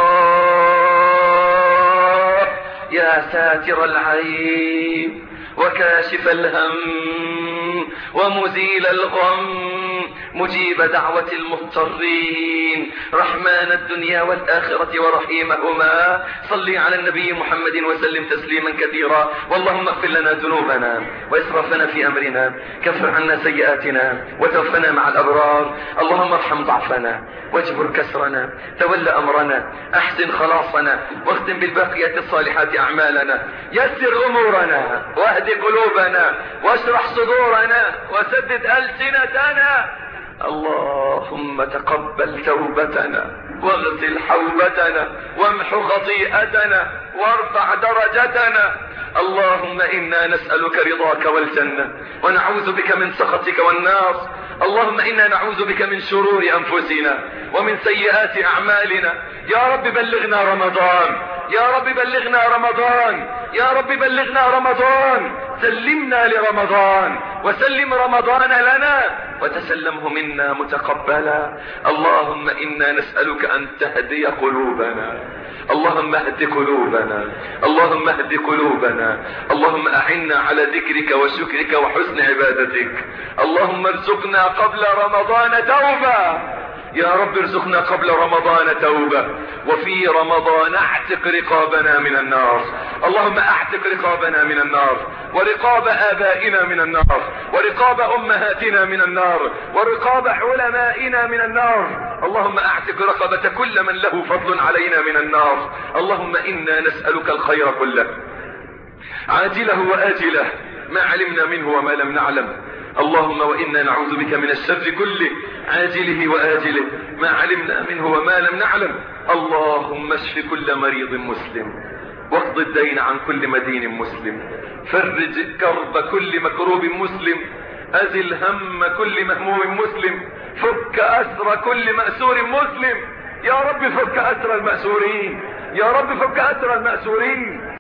الله، يا ساتر العيب وكاشف الهم ومزيل الغم، مجيب دعوة المضطرين، رحمن الدنيا والآخرة ورحيمهما. صل على النبي محمد وسلم تسليما كثيرا. واللهم اغفر لنا ذنوبنا وإسرافنا في أمرنا، كفر عنا سيئاتنا وتوفنا مع الأبرار. اللهم ارحم ضعفنا واجبر كسرنا، تول أمرنا، أحسن خلاصنا، واختم بالباقيات الصالحات أعمالنا، يسر أمورنا، واهد قلوبنا، واشرح صدورنا، وسدد ألسنتنا. اللهم تقبل توبتنا واغسل حوبتنا وامح خطيئتنا وارفع درجتنا. اللهم إنا نسألك رضاك والجنة ونعوذ بك من سخطك والنار. اللهم إنا نعوذ بك من شرور أنفسنا ومن سيئات أعمالنا. يا رب بلغنا رمضان، يا رب بلغنا رمضان، يا رب بلغنا رمضان. سلمنا لرمضان وسلم رمضان لنا وتسلمه منا متقبلا. اللهم إنا نسألك أن تهدي قلوبنا. اللهم اهد قلوبنا، اللهم اهد قلوبنا. اللهم أعنا على ذكرك وشكرك وحسن عبادتك. اللهم ارزقنا قبل رمضان توبة. يا رب ارزقنا قبل رمضان توبة، وفي رمضان اعتق رقابنا من النار. اللهم اعتق رقابنا من النار، ورقاب آبائنا من النار، ورقاب أمهاتنا من النار، ورقاب علمائنا من النار. اللهم اعتق رقبة كل من له فضل علينا من النار. اللهم إنا نسألك الخير كله عاجله وآجله ما علمنا منه وما لم نعلم. اللهم وإنا نعوذ بك من الشر كله عاجله وآجله ما علمنا منه وما لم نعلم. اللهم اشف كل مريض مسلم، واقض الدين عن كل مدين مسلم، فرج كرب كل مكروب مسلم، أزل هم كل مهموم مسلم، فك أسر كل مأسور مسلم. يا رب فك أسر المأسورين، يا رب فك أسر المأسورين.